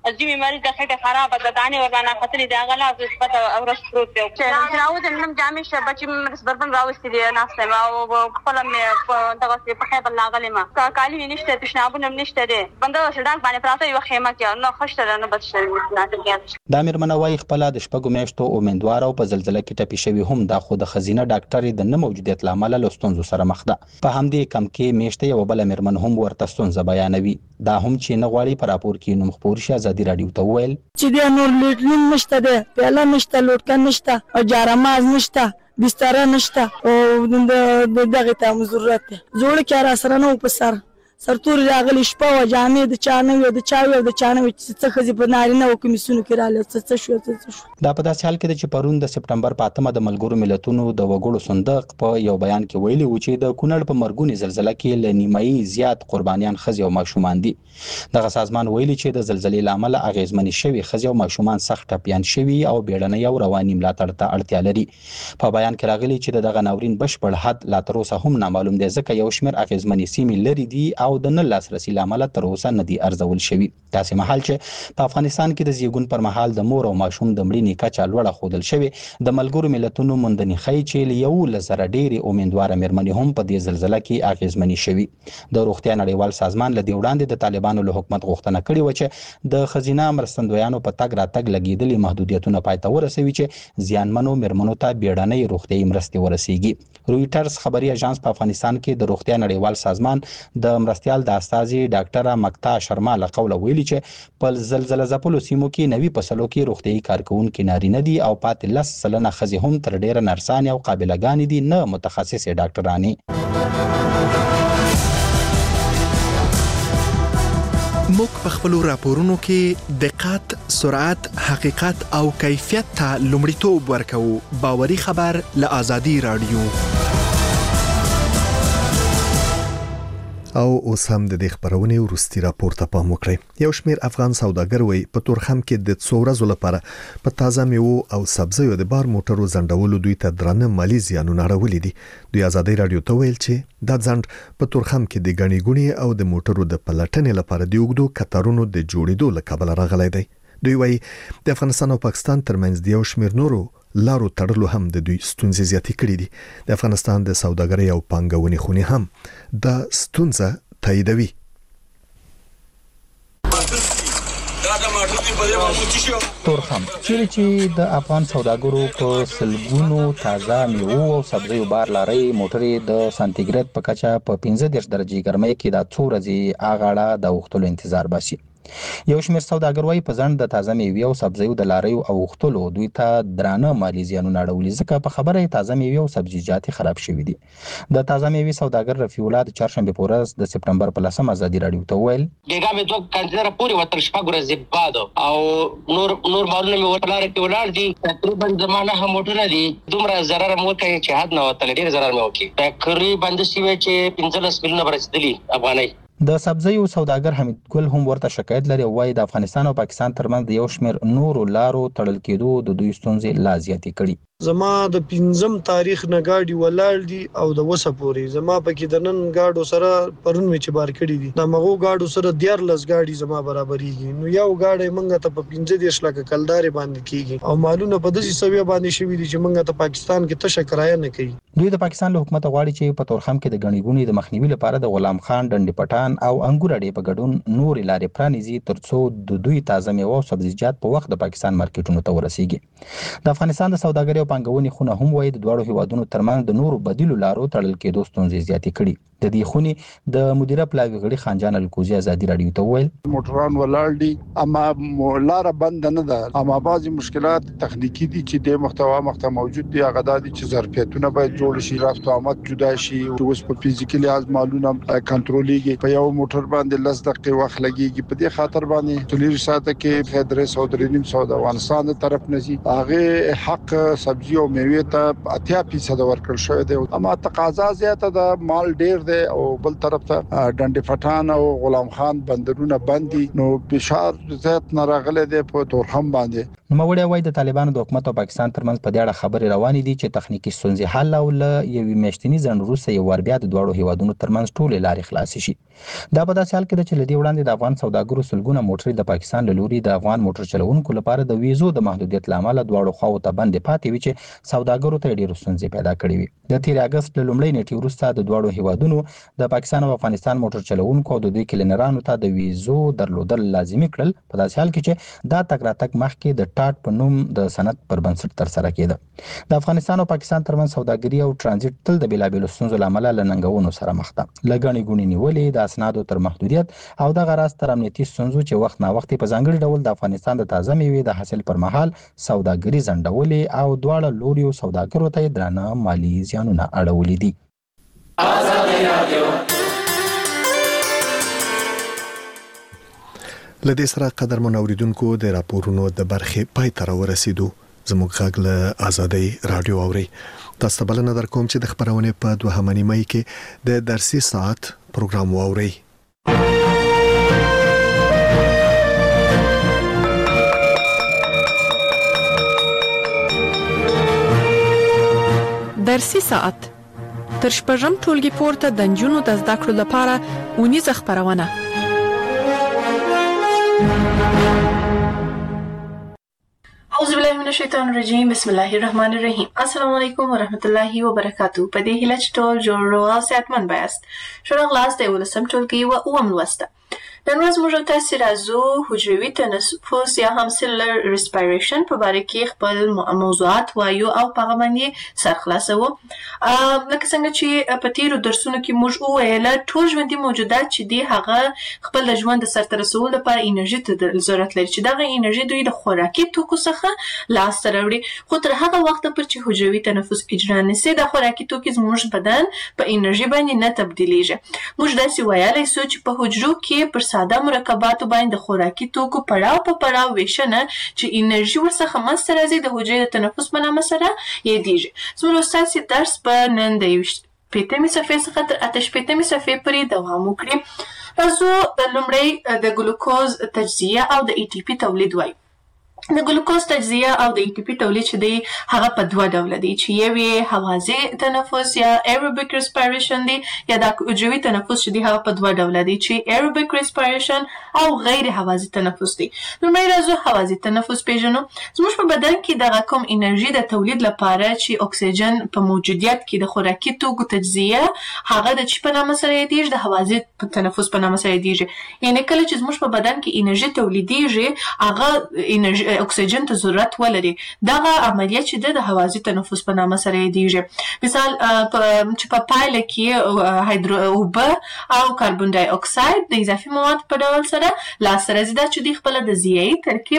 ځینې مریض د خېټه خراب ده دانه وربانه خطرې د غلا نسبت او رس پروت دی چې راوځم نم جامې شه بچي مرس بربن راوستي دي ناسته ما او خپل مې په دغه په خیبر لاغلې ما کالی نشته تشنابونه نشته دي بنده شډان باندې پراته یو خیمه کې نو خوشته نه بچي د امیر منوي خپل د شپږو میاشتو امیدوار او په زلزلہ کې ټپي شوی هم د خود خزینه ډاکټر د نه موجودیت لامل له ستونزو سره مخ ده په همدې کم کې میشته یو بل امرمن هم ورته ستونزه بیانوي دا هم چې نه غواړي پر راپور کې نو مخبور شي ازادي رادیو ته ویل چې د نور لیټرین نشته ده پیاله نشته لوټکا نشته او جارماز نشته بستر نشته او د دغه ته ضرورت ده جوړ کې را سره نو په سر سرتور راغلی شپه و جامې د چانه د چاوي د چانه چې څه په نارینه او کمیسونو کې رااله څه شو څه شو دا په داسې حال کې چې پرون د سپټمبر په اتمه د ملګرو ملتونو د وګړو صندوق په یو بیان کې ویلي و چې د کونړ په مرګونی زلزلہ کې ل نیمایي زیات قربانیان خزي او ماشومان دي دغه سازمان ویلي چې د زلزلې لامل اغیزمنې شوی خزي او ماشومان سخت ټپيان شوی او بیړنۍ او رواني ملاتړ ته اړتیا لري په بیان کې راغلي چې دغه ناورین بشپړ حد لا تر اوسه هم نامعلوم دی ځکه یو شمېر اغیزمنې سیمې لري دي او د نه لاسرسي لامل تر اوسه نه دي ارزول شوی داسې مهال چې په افغانستان کې د زیږون پر مهال د مور او ماشوم د مړینې کچه لوړه ښودل شوې د ملګرو ملتونو موندنې ښیي چې یو لزر ډېرې امیدواره مېرمنې هم په دې زلزلہ کې اغیزمنې شوي د روغتیا نړیوال سازمان له دې وړاندې د طالبانو له حکومت غوښتنه کړې و چې د خزینه مرستندویانو په تګ راتګ لګېدلي محدودیتونه پای ته ورسوي چې زیانمنو مېرمنو ته بیړنۍ روغتیایي مرستې ورسیږي رویټرز خبري اژانس په افغانستان کې د روغتیا نړیوال سازمان د مرستیال د استاذي ډاکټر مکتا شرما له قوله ویلي چې په زلزلہ ځپلو سیمو کې نوي فصلو کې روغتیایي کارکونکي نارینه دي او پاتې لس سلنه ښځې هم تر ډیره نرسانې او قابلهګانې دي نه متخصصې ډاکټرانې موږ په خپل راپورونو کې دقت، سرعت، حقیقت او کیفیت ته لومړیتوب ورکوو. باوري خبر له آزادي رادیو. او اوس هم د دې خبرونې ورستي راپور ته پام وکړئ. یو شمېر افغان سوداګر وایي په تورخم کې د څو ورځو لپاره په تازه میوو او سبزیو د بار موټرو ځنډولو دوی ته درنه مالي زیانونه راوړي دي. دوی آزادي رادیو ته ویل چې دا ځنډ په تورخم کې د غني ګونی او د موټرو د پلټنې لپاره د اوږدو کتارونو د جوړېدو له کبله راغلی دی. دوی وایي د افغانستان او پاکستان ترمنځ د یو شمېر نورو لارو تړلو هم د دوی ستونزې زیاتې کړې دي. د افغانستان د سوداګرۍ او پانګونې خونې هم دا ستونزه تاییدوي. تورخم چیرې چې د افغان سوداګرو په سلګونو تازه میوو او سبزیو بار لاري موټرې د سانتیګریډ په کچه په پنځه دېرش درجې ګرمۍ کې د څو ورځې اغاړه د وختلو انتظار باسي. یو شمېر سوداګر وايي په ځنډ د تازه میوې او سبزیو د لاریو او وختلو دوی ته درانه مالي زیانونه اړولي ځکه په خبره تازه میوې او سبزیجات خراب شوي دي. د تازه میوې سوداګر رفیع الله د چهارشنبه په ورځ د سپټمبر په لسمه ازادي رادیو ته ویل بیګا مې دوه کنټینر پوری وتر شپږ ورځې بعد او نور نور مالونه مې ورلاره کې ولاړ دي تقریبا زمانه هم موټر دي دومره zarar مو کوي چې حد نه وتل ډیر zarar مې وکي تقریبا د سی وی چې پنځلس میلیونه برسېدلي افغانۍ. د سبزیو سوداګر حمید ګل هم ورته شکایت لري او وايي د افغانستان او پاکستان ترمنځ د یو شمېر نورو لارو تړل کېدو د دوی ستونزې لا زیاتې کړي. زما د پنځم تاریخ نه گاډي ولاړ دي او د وسه پوري زما پکې د نن گاډو سره پرون می چې بار کړی دي د مغو گاډو سره ډیر لس گاډي زما برابرېږي. نو یو گاډي منګه ته په پنځه دیش لکه کلدارې باندې کیږي او مالونه په داسې سوي باندې شوي دي چې منګه ته پاکستان کې تشه کرایه نه کوي. دوی د پاکستان له حکومت غواړي چې په تورخم کې د غنی ګونی د مخنیوي لپاره د غلام خان ډنډ پټان او انګور اډې په ګډون نور لارې پرانیزي ترڅو د دوی تازه میوه او سبزیجات په وخت د پاکستان مارکیټونو ته ورسیږي. د افغانستان د سوداګرۍ او پانګونې خونه هم وايي د دواړو هیوادونو ترمنځ د نورو بدیلو لارو تړل کېدو ستونزې زیاتې کړي. د دې خونې د مدیره پلاوي غړي خانجان الکوزي ازادي رادیو ته ویل موټران ولاړ دي اما لار بند نه ده اما بعضي مشکلات تخنیکی دي چې د محتوا محتوا موجود دي هغه د چې ظرفیتونه باید جوړ شي رفت او آمد جدا شي او اوس په فزیکلی از معلومه کنټرولېږي په یو موټر باندې لس دقیقې وخت لګيږي په دې خاطر باندې تلیر ساته کې خدای سعودي نیم سعودي افغانستان طرف نزي هغه حق سبزی او میوه ته اتیا فیصد ورکړل شوی دی اما تقاضا زیاته ده مال ډیر دی او بل طرف ته ډنډ فټان او غلام خان بندرونه بندي نو بشار زیات ناراغله دی په تورخم باندې نوموړی وایي د طالبانو د حکومت او پاکستان ترمنځ په دې اړه خبرې روانې دي چې تخنیکی ستونزې حل او له یوې میاشتني ځنډ وروسته یو وار بیا د دواړو هیوادونو ترمنځ ټولې لارې خلاصې شي. دا په داسې حال کې ده چې له دې وړاندې د افغان سوداګرو سلګونه موټرې د پاکستان له لوري د افغان موټر چلوونکو لپاره د ویزو د محدودیت له امله دواړو خواو ته بندې پاتې وي چې سوداګرو ته ډېرې ستونزې پیدا کړې وي. د تیر اګست له لومړۍ نیټې وروسته د دواړو هیوادونو د پاکستان او افغانستان موټر چلوونکو او د دوی کلینرانو ته د ویزو درلودل لازمي کړل په داسې حال کې چې دا تګ راتګ مخکې د ټاټ په نوم د سند پر بنسټ ترسره کېده. د افغانستان او پاکستان ترمنځ سوداګري او ترانزیت تل د بېلابېلو ستونزو له امله له ننګونو سره مخ ده. له ګڼې ګوڼې نیولې د اسنادو تر محدودیت او دغه راز تر امنیتي ستونزو چې وخت ناوخت په ځانګړي ډول د افغانستان د تازه میوې د حاصل پر مهال سوداګري ځنډولې او دواړه لوریو سوداګرو ته درانه مالي زیانونه اړولي دي. لدې سره قدرمن اوریدونکو د راپورونو د برخې پای ته ورسېدو. زموږ غږ له آزادۍ رادیو اوري. تاسو ته بلنه درکوم چې د خبرونې په دوهمه نیمه کې د درسي ساعت پروګرام واورئ. درسي ساعت تر شپږم ټولګي پورته د نجونو د زده کړو لپاره اونیزه خبرونه. اعوذ بالله من الشیطان الرجیم بسم الله الرحمن الرحیم. السلام علیکم ورحمت الله وبرکاتو. په دې هیله چې ټول جوړ او صحتمند بایاست. ښه راغلاست د ولسم ټولګي و اووم لوسته. نن ورځ موږ تاسو راځو حجروي تنفس یا هم سیلولر ریسپایریشن په اړه کې خپل موضوعات وایو او په هغه باندې سر خلاصو. لکه څنګه چې په تیرو درسونو کې موږ وویل ټول ژوندي موجودات چې دي هغه خپل ژوند سرته رسول لپاره انرژي ته ضرورت لري چې دغه انرژي دوی د خوراکي توکو څخه لاس ته راوړي. خو تر هغه وخت پورې چې حجروي تنفس اجرا نشي د خوراکي توکو زموږ بدن په انرژي باندې نه تبدیلیږي. موږ داسې ویلای شو چې په حجرو کې پر ساده مرکباتو باندې د خوراکي توکو پړاو په پړاو ویشنه چې انرژي ورڅخه منځته راځي د حجرې د تنفس په نامه سره یادیږي. زموږ ستاسو درس په نن د شپږمې صفحې څخه تر اته شپږمې صفحې پورې دوام وکړي. راځو لومړی د ګلوکوز تجزیه او د ای ټي پی تولید وایو. د ګلوکوز تجزیه او د ای ټي پی تولید چې دی هغه په دوه ډوله دي چې یو یې هوازی تنفس یا ایروبیک ریسپایریشن دی یا د حجروي تنفس چې دی هغه په دوه ډوله دي چې ایروبیک ریسپایریشن او غیر هوازی تنفس دی. لومړی راځو هوازی تنفس پیژنو. زموږ په بدن کې دغه کوم انرژي د تولید لپاره چې اکسیجن په موجودیت کې د خوراکي توکو تجزیه هغه د چی په نامه سره یادیږي د هوازی تنفس په نامه سره یادیږي. یعنی کله چې زموږ په بدن کې انرژي تولیدیږي هغه انرژي اکسیجن ته ضرورت ولري. دغه عملیه چې د هوازی تنفس په نامه سره یادیږي. مثال چې په پایله کې هایدرو اوبه او کاربن ډای اکساید د اضافي مواد په ډول سره لاسته راځي دا چې د خپل د ضیايي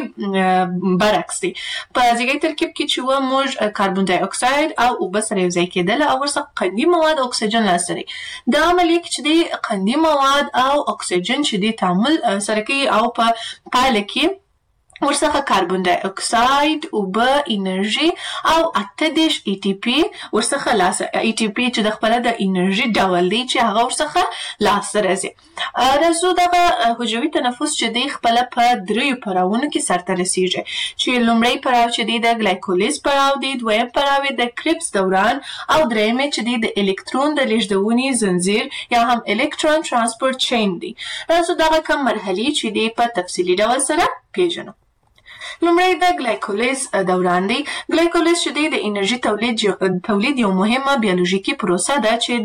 ترکیب برعکس دی. په ضیايي ترکیب کې چې و موږ کاربن ډای اکساید او اوبه سره یوځای کېدل او ورڅخه قندي مواد اکسیجن لاسته راځي. دا عملیه چې د قندي مواد او اکسیجن چې د تعامل سره کوي او په پایله کې ورڅخه کاربن ډای اکساید اوبه انرژي او اته دېرش ای ټي پی ورڅخه لاسته ای ټي پی چې د خپل د انرژي ډول دی چې هغه ورڅخه لاسته راځي. راځو دغه حجروي تنفس چې دی خپل په دریو پړاوونو کې سرته رسیږي چې لومړی پړاو چې دی د ګلایکولیز پړاو دی، دویم پړاو د کریبس دوران او دریم چې دی د الکترون د لیږدونې زنجیر یا هم الکترون ترانسپورت چین دی. راځو دغه کوم مرحلې چې دی په تفصیلي ډول سره پیژنو. لومړی د ګلایکولیز دوران دی. ګلایکولیز چې دی د انرژي تولید تولید یو مهمه بیولوژیکي پروسه ده چې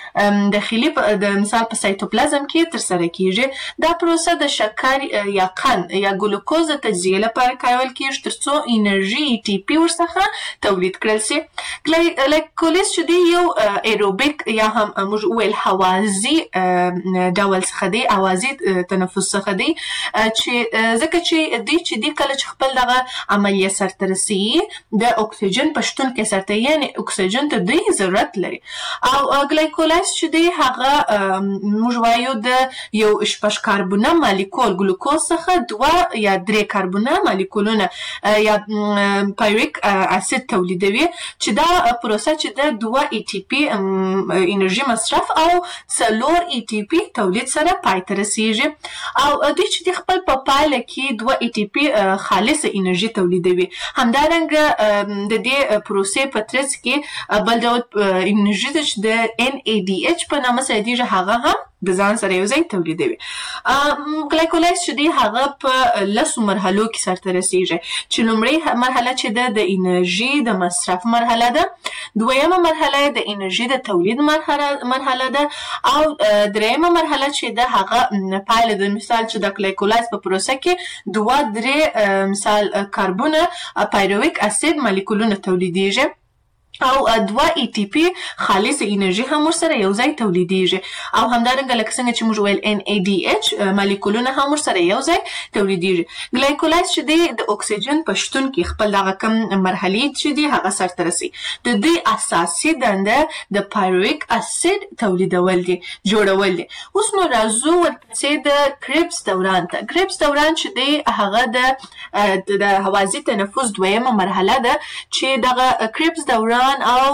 د داخلي د مثال په سایتوپلازم کې ترسره کیږي. دا پروسه د شکر یا قند یا ګلوکوز د تجزیه لپاره کارول کیږي ترڅو انرژي ای ټي پی ورڅخه تولید کړل شي. ګلایکولیز چې دی یو ایروبیک یا هم موږ ویل هوازی ډول څخه دی، هوازی تنفس څخه دی چې ځکه چې دی چې دی کله چې خپل دغه عملیه سرته رسوي د اکسیجن په شتون کې سرته یعنی اکسیجن ته دوی ضرورت لري او ګلایکولاز چې دی هغه موږ وایو د یو شپږ کاربونه مالیکول ګلوکوز څخه دوه یا درې کاربونه مالیکولونه یا پایرویک اسید تولیدوي چې دا پروسه چې د دوه ای ټي پی انرژي مصرف او څلور ای ټي پی تولید سره پای ته رسیږي او دوی چې د خپل په پایله کې دوه ای ټي پی خالصه انرژي تولیدوي. همدارنګه د دې پروسې په ترڅ کې بل ډول انرژي چې د ان ای ډي ایچ په نامه سره دی هغه هم د ځان سره یو ځای تولیدوي. ګلایکولاز چې دی هغه په لسو مرحلو کې سرته رسیږي چې لومړی مرحله چې ده د انرژي د مصرف مرحله ده، دویمه مرحله د انرژي د تولید مرحله ده او دریمه مرحله چې ده هغه پایله د مثال چې د ګلایکولاز په پروسه کې دوه درې مثال کاربونه پایرویک اسید مالیکولونه تولیدیږي او دوه ای ټي پی خالص انرژي هم ورسره یو ځای تولیدیږي او همدارنګه لکه څنګه چې موږ ویل ان ای ډي ایچ مالیکولونه هم ورسره یو ځای تولیدیږي. ګلایکولاز چې دی د اکسیجن په شتون کې خپل دغه کم مرحلې چې دی هغه سرته رسي. د دې اساسي دنده د پایرویک اسید تولیدول دي جوړول دي. اوس نو راځو ورپسې د کریبس دوران ته. کریبس دوران چې دی هغه د هوازی تنفس دویمه مرحله ده چې دغه کریبس دوران او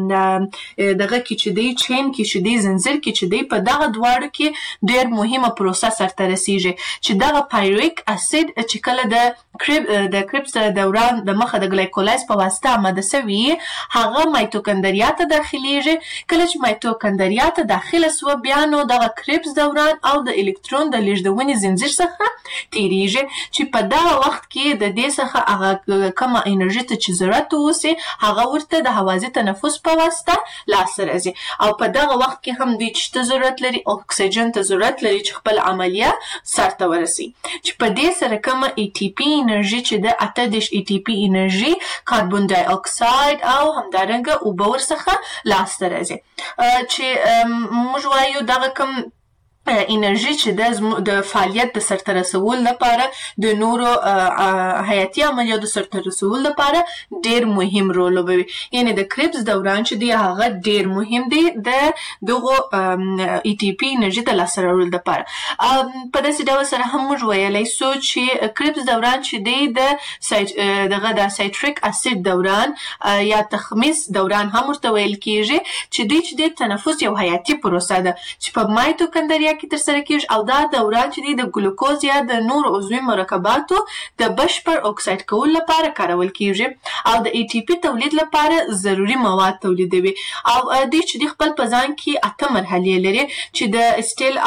دغه کې چې دی چین کې چې دی زنجیر کې چې دی په دغه دواړو کې ډېر مهمه پروسه سرته رسیږي چې دغه پایرویک اسید چې کله د کریب د کریبس دوران د مخه د ګلایکولاز په واسطه آماده سوي هغه مایتوکندریا ته داخليږي. کله چې مایتوکندریا ته داخله سو بیا نو دغه کریبس دوران او د الکترون د لیږدونې زنجیر څخه تیریږي چې په دغه وخت کې د دې څخه هغه کومه انرژي ته چې ضرورت اوسي هغه ورته د هوازی تنفس په واسطه لاسته راځي او په دغه وخت کې هم دوی چې ضرورت لري اکسیجن ته ضرورت لري چې خپل عملیه سرته ورسي چې په دې سره کومه ای ټي پی انرژي چې د اته دېرش ای ټي پی انرژي کاربن ډای اکساید او همدارنګه اوبه ورڅخه لاسته راځي چې موږ وایو دغه کوم انرژي چې د فعالیت د سرته رسول لپاره د نورو حیاتي عملیاتو د سرته رسول لپاره ډیر مهم رول لوبوي. یعنی د کریبس دوران چې دی هغه ډیر مهم دی د دغه ای ټي پی انرژي د لاسته راوړلو لپاره. په داسې ډول سره هم موږ ویلی سو چې کریبس دوران چې دی د دغه د سایتریک اسید دوران یا تخمیس دوران هم ورته ویل کیږي چې دی چې د تنفس یو حیاتي پروسه ده چې په مایتوکندریا کې تر سره کیږي او دا دوران چې دی د ګلوکوز یا د نور عضوي مرکباتو د بشپړ اکساید کولو لپاره کارول کیږي او د ای ټي پی تولید لپاره ضروری مواد تولیدوي او د چې د خپل په ځان کې اته مرحلې لري چې د اسټیل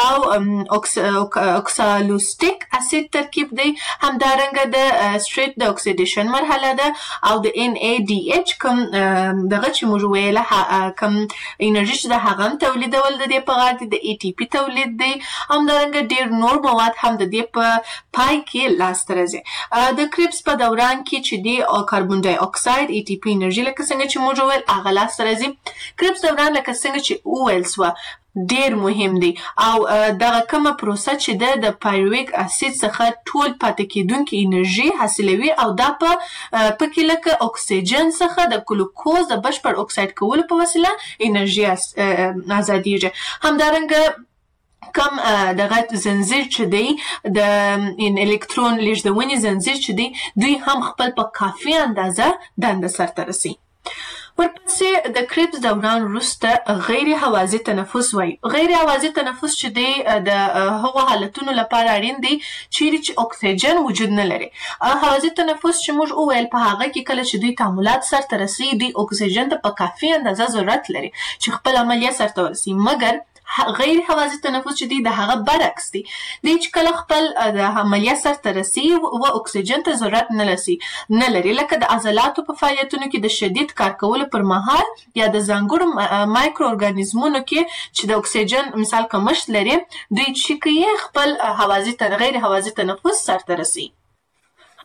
او اوکسالوستیک اسید ترکیب دی. همدارنګه د سټریټ د اکسیډیشن مرحله ده او د ان ای ډي ایچ کوم دغه چې موږ ویله کوم انرژي چې د هغه تولیدول د دې په غاړه د ای ټي پی تولید دی. همدارنګه ډیر نور مواد هم د دې په پای کې لاسته راځي. د کریبس په دوران کې چې دی کاربن ډای اکساید ای ټي پی انرژي لکه څنګه چې موږ ویل هغه لاسته راځي. کریبس دوران لکه څنګه چې وویل سوه ډیر مهم دی او دغه کومه پروسه چې ده د پایرویک اسید څخه ټول پاتې کیدونکې انرژي حاصلوي او دا په پکې لکه اکسیجن څخه د ګلوکوز د بشپړ اکساید کولو په وسیله انرژي ازادیږي. همدارنګه کم دغه زنجیر چې دی د الکترون لیږدونې زنجیر چې دی دوی هم خپل په کافي اندازه دنده سرته رسي. ورپسې د کریبس دوران وروسته غیر هوازی تنفس وایي. غیر هوازی تنفس چې دی د هغو حالتونو لپاره اړین دی چیرې چې اکسیجن وجود نه لري. هوازی تنفس چې موږ وویل په هغه کې کله چې دوی تعاملات سرته رسي دوی اکسیجن ته په کافي اندازه ضرورت لري چې خپل عملیه سرته ورسي. مګر غیر هوازی تنفس چې دی د هغه برعکس دی. دی چې کله خپل د عملیه سرته رسي و اکسیجن ته ضرورت نه لري نه لري لکه د عضلاتو په فعالیتونو کې د شدید کار کولو پر مهال یا د ځانګړو مایکرو ارګانیزمونو کې چې د اکسیجن مثال کمښت لري دوی چې کوي خپل هوازی غیر هوازی تنفس سرته رسي.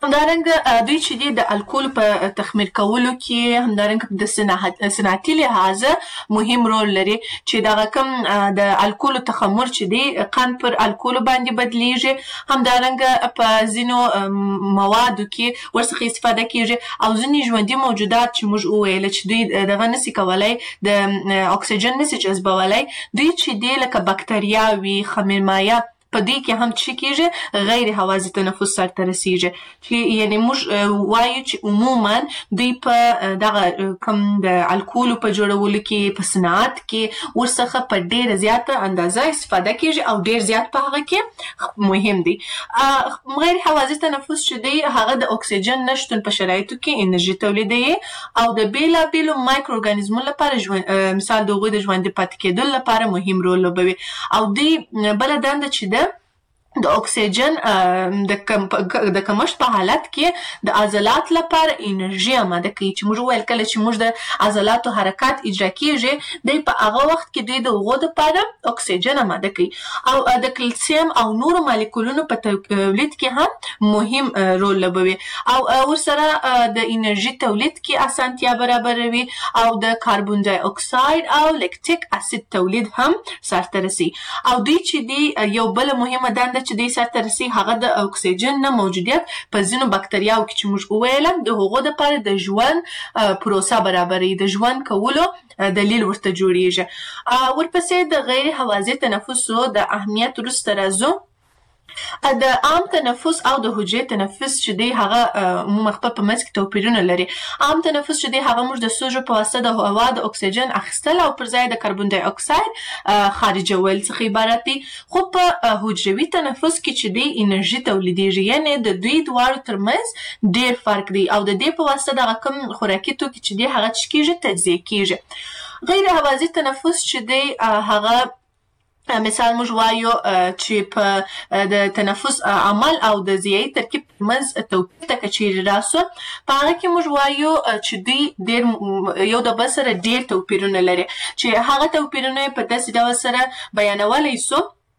همدارنګه دوی چې دي د الکول په تخمیر کولو کې همدارنګه د صنعتي لحاظه مهم رول لري چې دغه کوم د الکول تخمر چې دی قند پر الکول باندې بدلیږي، همدارنګه په ځینو موادو کې ورڅخه استفاده کیږي او ځینې ژوندي موجودات چې موږ وویل چې دوی دغه نسي کولای د اکسیجن نسي جذبولای، دوی چې دی لکه بکتریاوي، خمیرمایه په دې کې هم څه کېږي غیر هوازي تنفس سرته رسیږي چې یعنی موږ وایو چې عموما دوی په دغه کوم د الکولو په جوړولو کې په صنعت کې ورڅخه په ډېره زیاته اندازه استفاده کېږي او ډېر زیات په هغه کې مهم دي. غیر هوازي تنفس چې دی هغه د اکسیجن نشتون په شرایطو کې انرژي تولیدوي او د بېلابېلو مایکرو ارګانیزمونو لپاره مثال د هغوی د ژوندي پاتې کېدلو لپاره مهم رول لوبوي او دوی بله دنده چې ده د اکسیجن د کمښت په حالت کې د عضلات لپاره انرژي آماده کوي چې موږ ویل کله چې موږ د عضلاتو حرکات اجرا کیږي دی په هغه وخت کې دوی د هغو دپاره اکسیجن آماده کوي او د کلسیم او نورو مالیکولونو په تولید کې هم مهم رول لوبوي او ورسره د انرژي تولید کې اسانتیا برابروي او د کاربن ډای اکساید او لیکتیک اسید تولید هم سرته رسي او دوی چې دی یو بل مهمه دنده چې دوی سرته رسي هغه د اکسیجن نه موجودیت په ځینو بکتریاوو کې چې موږ وویل د هغو دپاره د ژوند پروسه برابروي، د ژوند کولو دلیل ورته جوړیږي. ورپسې د غیر هوازي تنفسو د اهمیت وروسته راځو. د عام تنفس او د حجرې تنفس چې دی هغه عموما خپل په منځ کې توپیرونه لري. عام تنفس چې دی هغه موږ د سږو په واسطه د هوا د اکسیجن اخیستل او پر ځای د کاربن ډای اکساید خارجول څخه عبارت دی، خو په حجروي تنفس کې چې دی انرژي تولیدیږي، یعنی د دوی دواړو ترمنځ ډیر فرق دی او د دې په واسطه دغه کوم خوراکي توکي چې دی هغه څه کیږي تجزیه کیږي. غیر هوازي تنفس چې دی هغه مثال موږ وایو چې په د تنفس عمل او د ضیایي ترکیب ترمنځ توپیر ته که چیرې راسو په هغه کې موږ وایو چې دوی ډېر یو د بل سره ډېر توپیرونه لري چې هغه توپیرونه په داسې ډول سره بیانولی سو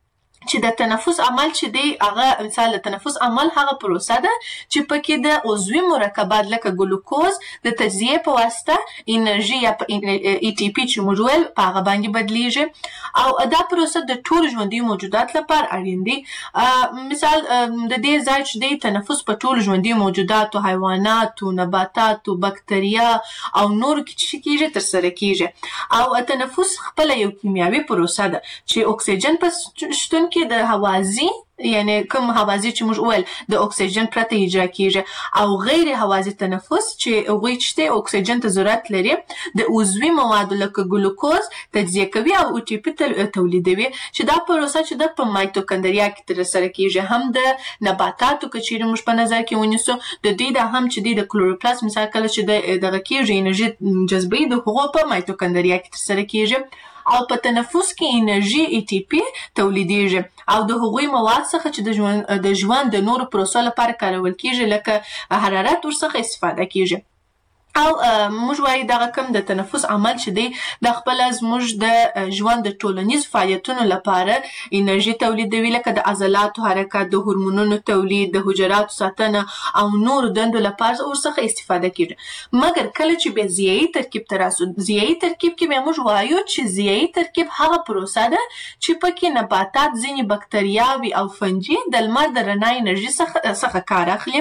چې د تنفس عمل چې دی هغه مثال د تنفس عمل هغه پروسه ده چې پکې د عضوي مرکبات لکه ګلوکوز د تجزیې په واسطه انرژي یا ای ټي پي چې موږ ویل په هغه باندې بدلیږي او دا پروسه د ټولو ژوندي موجودات لپاره اړین دی. مثال د دې ځای چې دی تنفس په ټولو ژوندي موجوداتو، حیواناتو، نباتاتو، بکتریا او نورو کې چې کیږي ترسره کیږي او تنفس خپله یو کیمیاوي پروسه ده چې اکسیجن په شتون کې د هوازي یعنی کوم هوازي چې موږ ویل د اکسیجن پرته اجرا کیږي او غیر هوازي تنفس چې هغوی چې دی اکسیجن ته ضرورت لري د عضوي موادو لکه ګلوکوز تجزیه کوي او او ټي پي تولیدوي چې دا پروسه چې ده په مایتوکندریا کې ترسره کیږي. هم د نباتاتو که چیرې موږ په نظر کې ونیسو د دوی د هم چې دی د کلوروپلاست مثال کله چې دغه کیږي انرژي جذبوي د هغو په مایتوکندریا کې ترسره کیږي او په تنفس کې انرژي ای ټي پي تولیدیږي او د هغوی مواد څخه چې د ژوند د ژوند د نورو پروسو لپاره کارول کیږي لکه حرارت ورڅخه استفاده کیږي او موږ وایو دغه کوم د تنفس عمل چې دی د خپله زموږ د ژوند د ټولنیزو فعالیتونو لپاره انرژي تولیدوي لکه د عضلاتو حرکت، د هورمونونو تولید، د حجراتو ساتنه او نورو دندو لپاره ورڅخه استفاده کیږي. مګر کله چې بیا ضیایي ترکیب ته راسو، ضیایي ترکیب کې بیا موږ وایو چې ضیایي ترکیب هغه پروسه ده چې پکې نباتات، ځینې بکتریاوي او فنجي د لمر د رڼا انرژي څخه کار اخلي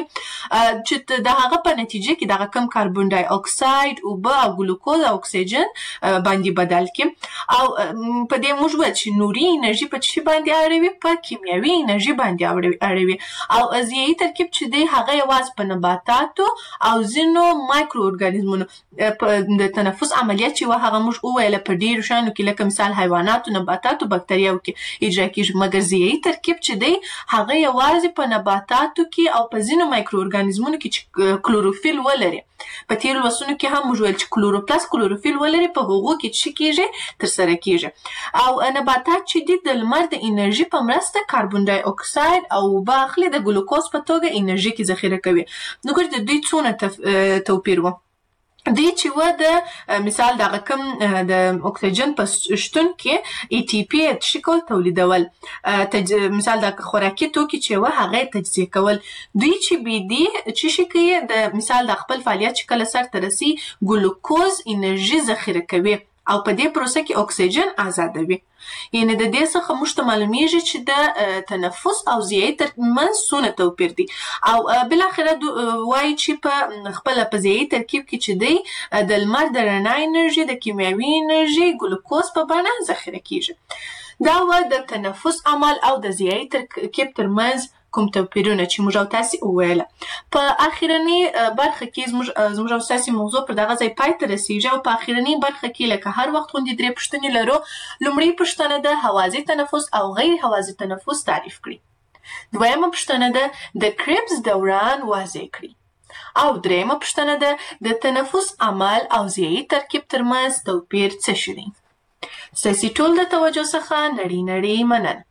چې د هغه په نتیجه کې دغه کم کاربن ډای اکساید، اوبه او ګلوکوز او اکسیجن باندې بدل کړي او په دې موږ وایو چې نوري انرژي په څه باندې اړوي؟ په کیمیاوي انرژي باندې اړوي او ضیایي ترکیب چې دی هغه یوازې په نباتاتو او ځینو مایکرو ارګانیزمونو د تنفس عملیات چې هغه موږ وویل په ډیرو شیانو کې لکه مثال حیواناتو، نباتاتو، بکتریاوو کې اجرا کیږي. مګر ضیایي ترکیب چې دی هغه یوازې په نباتاتو کې او په ځینو مایکرو ارګانیزمونو کې چې کلوروفیل ولري. په تیرو لوستونو کې هم موږ ویل چې کلوروپلاست کلوروفیل ولري په هغو کې څه کیږي ترسره کیږي او نباتات چې دي د لمر د انرژي په مرسته کاربن ډای اکساید او اوبه اخلي د ګلوکوز په توګه انرژي کې ذخیره کوي. نو ګورئ د دوی څونه توپیر و دی چې و د مثال دغه کم د اکسیجن په شتون کې ای ټي پی شکل تولیدول، تج... مثال د خوراکي توکي چې و هغه تجزیه کول. دوی چې بي دي چې شي کوي د مثال د خپل فعالیت چې کله سر ته رسي ګلوکوز انرژي ذخیره کوي او په دې پروسه کې اکسیجن آزادوي. یعنی د دې څخه موږ ته معلومیږي چې د تنفس او ضیایي ترمنځ څونه توپیر دی او بالاخره وایي چې په خپل په ضیایي ترکیب کې چې دی د لمر د رڼا انرژي، د کیمیاوي انرژي، ګلوکوز په بڼه ذخیره کیږي. دا و د تنفس عمل او د ضیایي ترکیب ترمنځ کوم توپیرونه چې موږ او تاسې وویله. په اخرني برخه کې زموږ زموږ او تاسې موضوع پر دغه ځای پای ته رسیږي او په اخرني برخه کې لکه هر وخت غوندې درې پوښتنې لرو. لومړۍ پوښتنه ده هوازی تنفس او غیر هوازی تنفس تعریف کړي. دویمه پوښتنه ده د کریبس دوران واضح کړي او دریمه پوښتنه ده د تنفس عمل او ضیایي ترکیب ترمنځ توپیر څه شی دی. ستاسې ټول د توجه څخه نړۍ نړۍ مننه.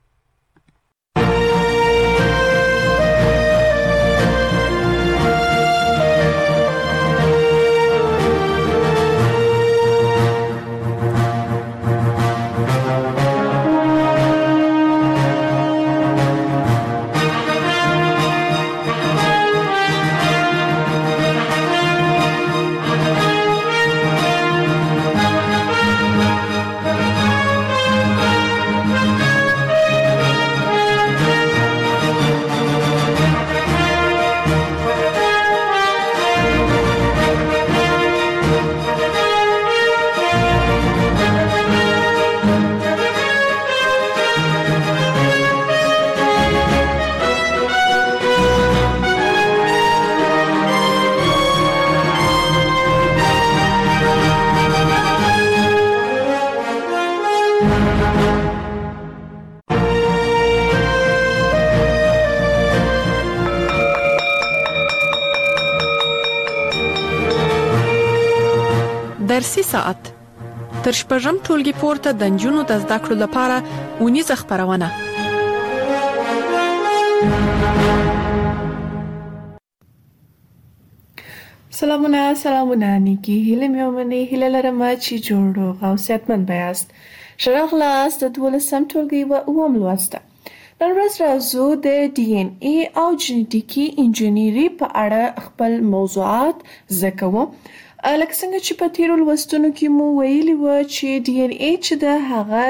درسي ساعت تر شپږم ټولګي پورته د نجونو د زده کړو لپاره اونیزه خپرونه. سلامونه سلامونه نیکی هیله مې ومني هیله لرم چې جوړ روغ او صحتمند بیاست. ښه راغلاست د دولسم ټولګي و اووم لوست ته. نن ورځ راځو د ډي ان اي او جینیټیکي انجینري په اړه خپل موضوعات زده کوو. لکه څنګه چې په تیرو لوستونو کې مو ویلي و چې ډي ان اي چې د هغه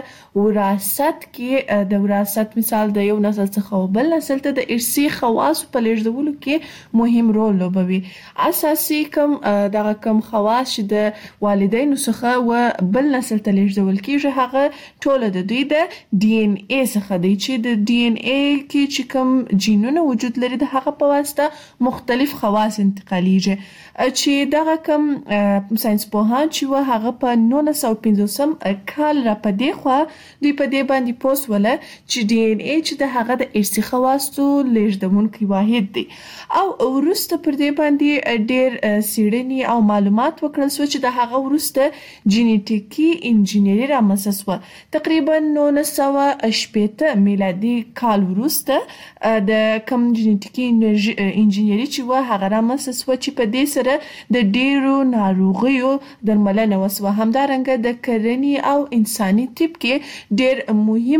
د وراثت کې د وراثت مثال د یو نسل څخه بل نسل ته د ارثي خواصو په لیږدولو کې مهم رول لوبوي. اساسي کوم دغه کوم خواص چې د والدینو څخه و بل نسل ته لیږدول کیږي هغه ټول د دوی د ډي ان اي څخه دی چې د ډي ان اي کې چې کوم جینونه وجود لري د هغه په واسطه مختلف خواص انتقالیږي چې دغه کوم ساينس پوهان چې و هغه په نولس سوه پنځوسم کال را په دې خوا دوی په دې باندې پوه وله چې ډي ان اي چې د هغه د ارثي خواصو لیږدونکی واحد دی او وروسته پر دې باندې ډېر څېړنې او معلومات وکړل سوه چې د هغه وروسته جینیټیکي انجینري رامنځته سوه. تقریبا نولس سوه شپېته میلادي کال وروسته د کوم جینیټیکي انجینري چې و هغه رامنځته سوه چې په دې سره د ډیرو ناروغیو درملنه وسوه. همدارنګه د کرنې او انساني طب کې ډیر مهم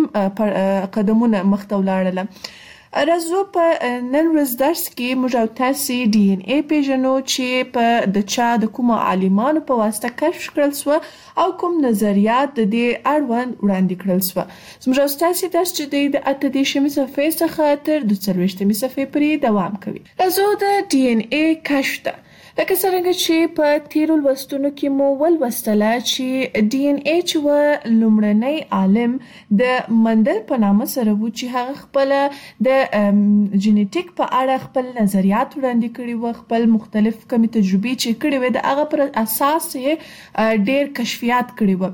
قدمونه مخته ولاړل. راځو په نن ورځ درس کې موږ او تاسې ډي ان اي پیژنو چې په د چا د کومو عالمانو په واسطه کشف کړل سوه او کوم نظریات د دې اړوند وړاندې کړل سوه. زموږ او تاسې درس چې دی د اته دېرشمې صفحې څخه تر دوه څلوېښتمې صفحې پورې دوام کوي. راځو د ډي ان اي کشف ته. لکه څرنګه چې په تیرو لوستونو کې مو ولوستله چې ډي ان اي چې و لومړنی عالم د مندل په نامه سره و چې هغه خپله د جینیټیک په اړه خپل نظریات وړاندې کړي و، خپل مختلف کمې تجربې چې کړې وې د هغه پر اساس یې ډېر کشفیات کړي و.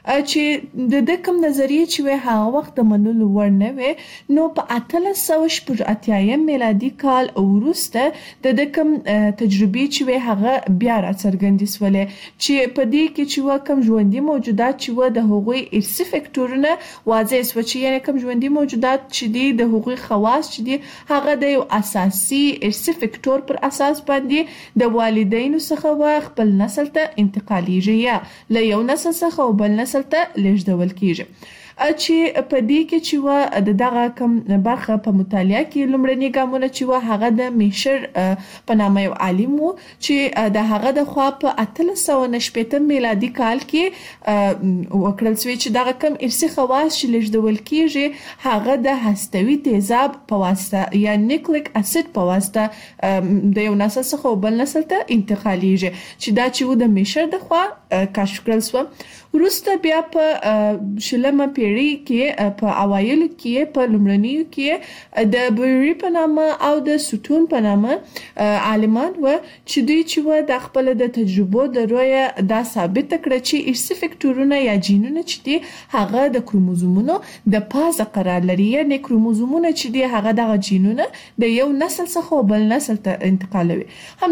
چې د د کوم نظریه چې هغه وخت د منلو وړ نه وي نو په اتلس سوه شپږ اتیایم میلادي کال وروسته د د کوم تجربې چې هغه بیا راڅرګندې سولې چې په دې کې چې کوم ژوندي موجودات چې د هغوی ارثي فکټورونه واضح سو چې یعنی کوم ژوندي موجودات چې دي د هغوی خواص چې دي هغه د یو اساسي ارثي فکټور پر اساس باندې د والدینو څخه خپل نسل ته انتقالیږي یا له یو نسل څخه بل نسل ته لیږدول کیږي چې په دې کې چې و د دغه کم برخه په مطالعه کې لومړني ګامونه چې و هغه د میشر په نامه یو عالم وو چې د هغه د خوا په اتلس سوه نه شپېته میلادي کال کې وکړل شوی چې دغه کم ارثي خواص چې لیږدول کیږي هغه د هستوي تیزاب په واسطه یا نیوکلیک اسید په واسطه د یو نسل څخه بل نسل ته انتقالیږي چې دا چې و د میشر د خوا کشف کړل شو. وروسته بیا په شلمه پیړۍ کې په اوایلو کې په لومړنیو کې د بوری په نامه او د سوتون په نامه عالمان و چې دوی چې و د خپل د تجربو د رویه دا ثابت کړ چې ارثي فکټورونه یا جینونه چې دي هغه د کروموزومونو د پازه قرار لري یعنی کروموزومونه چې دي هغه د جینونه د یو نسل څخه بل نسل ته انتقالوي.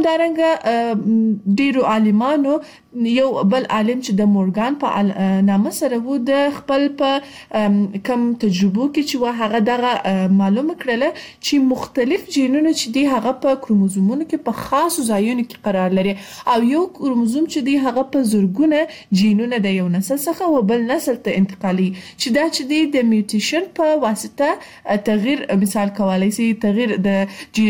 همدارنګه ډیرو عالمانو یو بل عالم چې د مورګان په نامه سره وو د خپل په کم تجربو کې چې و هغه دغه معلومه کړله چې مختلف جینونه چې دي هغه په کروموزومونو کې په خاصو ځایونو کې قرار لري او یو کروموزوم چې دي هغه په زرګونه جینونه د یو نسل څخه و بل نسل ته انتقالي چې دا چې دي د میوټیشن په واسطه تغییر مثال کولای شي تغییر د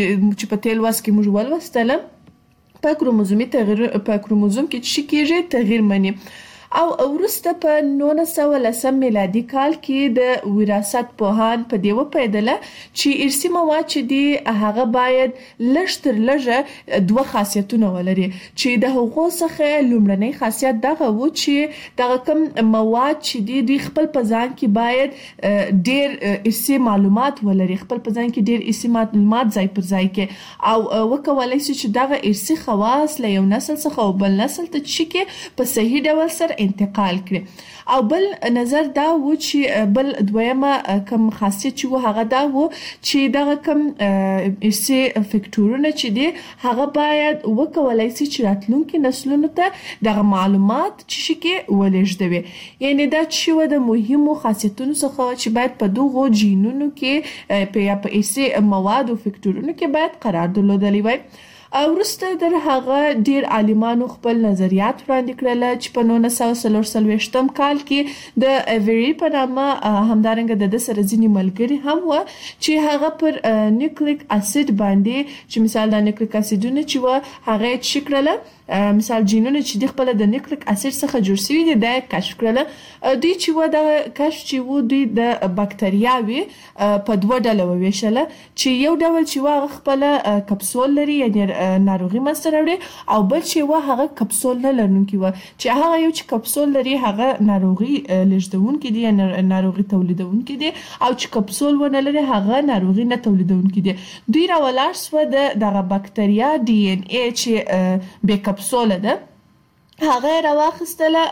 چې په تیل واس کې موږ ولوستل په کروموزومي تغییر په کروموزوم کې چې کېږي تغییر مني. او وروسته په نولس سوه لسم میلادي کال کې د وراثت پوهان په دې وپیدله چې ارثي مواد چې دي هغه باید لږ تر لږه دوه خاصیتونه ولري چې د هغو څخه لومړنی خاصیت دغه و چې دغه کوم مواد چې دي دوی خپل په ځان کې باید ډیر ارثي معلومات ولري خپل په ځان کې ډیر ارثي معلومات ځای پر ځای کې او وکولای شي چې دغه ارثي خواص له یو نسل څخه او بل نسل ته چې کې په صحیح ډول سره انتقال کړي. او بل نظر دا و چې بل دویمه کم خاصیت چې و هغه دا و چې دغه کم ارثي فکټورونه چې دي هغه باید وکولای شي چې راتلونکي نسلونو ته دغه معلومات چې کې ولېږدوي یعنی دا چې و د مهمو خاصیتونو څخه چې باید په دغو جینونو کې په په ارثي مواد او فکټورونو کې باید قرار درلودلی وای. وروسته در هغه ډیر عالمانو خپل نظریات وړاندې کړل چې په نولس سوه څلور څلوېښتم کال کې د ایوری په نامه همدارنګه د سره ځینې ملګري هم و چې هغه پر نیوکلیک اسید باندې چې مثال د نیوکلیک اسیدونه چې و هغه چې کړل مثال جینونه چې د خپل د نیوکلیک اسید څخه جوړ شوي دي د کشف کړل دوی چې و د کشف چې و دوی د بکټریاوي په دوه ډله وویشله چې یو ډول چې و خپل کپسول لري یعنی ناروغي منځته راوړي او بل چې و هغه کپسول نه لرونکي و چې هغه یو چې کپسول لري هغه ناروغي لیږدونکي دي یا ناروغي تولیدونکي دي او چې کپسول ونه لري هغه ناروغي نه تولیدونکي دي. دوی راولاړ سوه د دغه بکټریا ډي ان اي چې بې کپسوله ده هغه راواخستله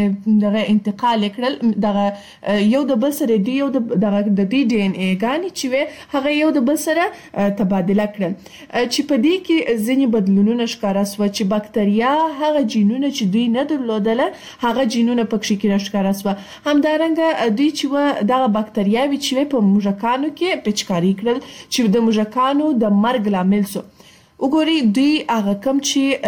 دغه انتقال کړل دغه یو د بل سره دی یو دغه د ډي ان اي غاني چې هغه یو د بل سره تبادله کړل چې په دې کې ځینې بدلونونه ښکاره سوه چې بکټریا هغه جینونه چې دوی نه درلودله هغه جینونه پکې کې راښکاره سوه. همدارنګه دوی چې دغه بکټریاوې چې په موږکانو کې پیچکاري کړل چې د موږکانو د مرګ لامل سو. وګورئ دوی هغه کوم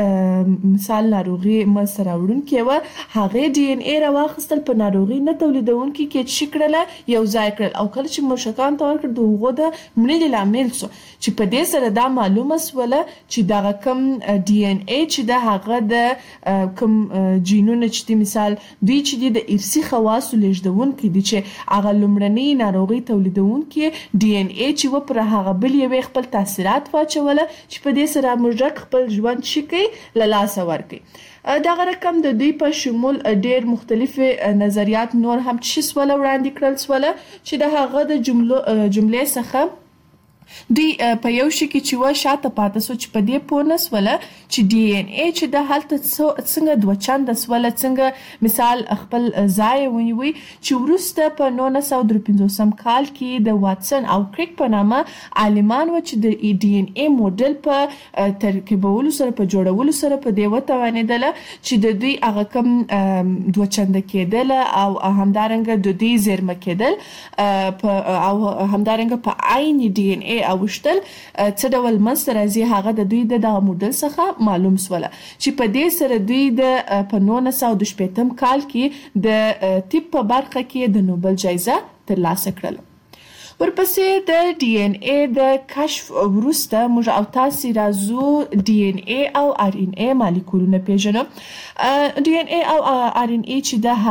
چې مثال ناروغي منځته راوړونکې وه هغې ډي ان اي راواخیستل په ناروغي نه تولیدونکي کې چې کړله یو ځای کړل او کله چې موږکانو ته ورکړل د هغو د مړینې لامل سو چې په دې سره دا معلومه سوله چې دغه کوم ډي ان اي چې د هغه د کوم جینونه چې دي مثال دوی چې دي د ارثي خواصو لیږدونکي دي چې هغه لومړنۍ ناروغي تولیدونکي ډي ان اي چې و پر هغه بل یوې خپل تاثیرات واچوله چې په دې سره موږک خپل ژوند شي کوي له لاسه ورکوي. دغه رقم د دوی په شمول ډیر مختلفې نظریات نور هم چې سوله وړاندې کړل سوله چې د هغه د جملو جملې څخه دوی په یو شي کې چې و شاته پاتې سو چې په دې پوه نه سوله چې ډي ان اے چې د هلته څنګه دوه چنده سوله، څنګه مثال خپل ځای ونیوي، چې وروسته په نولس سوه درې پنځوسم کال کې د واټسن او کریک په نامه عالمان و چې د ډي ان اے موډل په ترکیبولو سره په جوړولو سره په دې وتوانېدله چې د دوی هغه کوم دوه چنده کېدل او همدارنګه د دوی زیرمه کېدل او همدارنګه په عین ډي ان اے اوشتل څه ډول منځته راځي هغه د دوی د دغه موډل څخه معلوم سوله، چې په دې سره دوی د په نولس سوه دوه شپېتم کال کې د طب په برخه کې د نوبل جایزه ترلاسه کړله. ورپسې د ډي ان اے د کشف وروسته موږ او تاسې راځو ډي ان اے او آر ان اے مالیکولونه پیژنو. ډي ان اے او آر ان اے چې د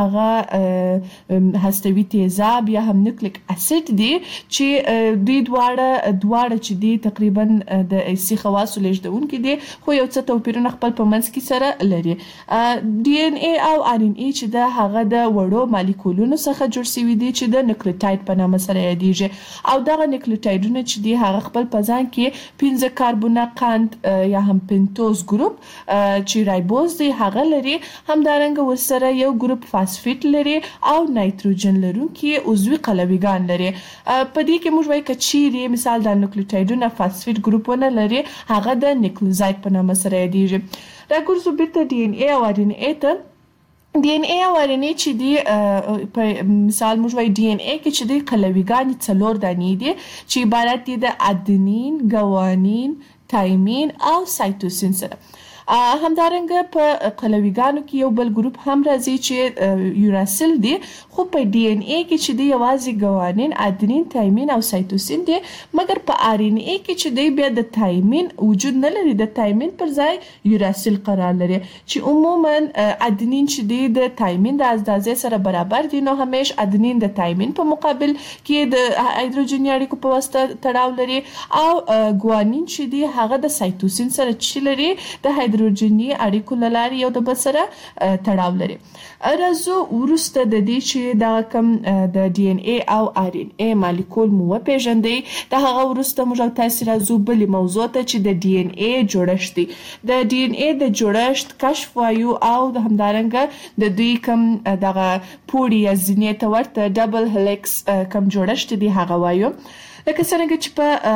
هغه هستوي تیزاب یا هم نیوکلیک اسید دي چې دوی دواړه دواړه چې دي تقریبا د حسي خواصو لیږدونکي دي، خو یو څه توپیرونه خپل په منځ کې سره لري. ډي ان اے او آر ان اے چې د هغه د وړو مالیکولونو څخه جوړ شوي دي چې د نیوکلیوټاید په نامه سره یادیږي، او دغه نیوکلیوټایډونه چې دي هغه خپل په ځان کې پنځه کاربونه قند یا هم پنتوز ګروپ چې رایبوز دی هغه لري، همدارنګه ورسره یو ګروپ فاسفیټ لري او نایتروجن لرونکي عضوي قلویګان لري. په دې کې موږ وایو که چیرې مثال د نیوکلیوټایډونه فاسفیټ ګروپونه لري هغه د نیوکلیوزاید په نامه سره یادیږي. راګرځو بیرته ډي ان اے او آر ان اے ته. ډي ان اے او آر ان اے چې دی په مثال موږ وایو ډي ان اے کې چې دی قلویګانې څلور دانې دي چې عبارت دي د ادنین، ګوانین، تایمین او سایتوسین سره. همدارنګه په قلویګانو کې یو بل ګروپ هم راځي چې یوراسیل دی، خو په ډي ان اے کې چې دی یوازې ګوانین، ادنین، تایمین او سایتوسین دی، مګر په آر ان اے کې چې دی بیا د تایمین وجود نه لري، د تایمین پر ځای یوراسیل قرار لري چې عموما ادنین چې دی د تایمین د اندازې سره برابر دي، نو همیش ادنین د تایمین په مقابل کې د هایدروجني اړیکو په واسطه تړاو لري، او ګوانین چې دی هغه د سایتوسین سره چې لري د هایدروجني اړیکو له لارې یو د بل سره تړاو لري. راځو وروسته د دې چې دا کوم د ډي ان اے او آر ان اے مالیکول مو وپیژندئ، د هغه وروسته موږ او تاسې راځو بلې موضوع ته چې د ډي ان اے جوړښت دی. د ډي ان اے د جوړښت کشف وایو او همدارنګه د دوی کوم دغه پوړي یا زینې ته ورته ډبل هلیکس کوم جوړښت دی هغه وایو. لکه څرنګه چې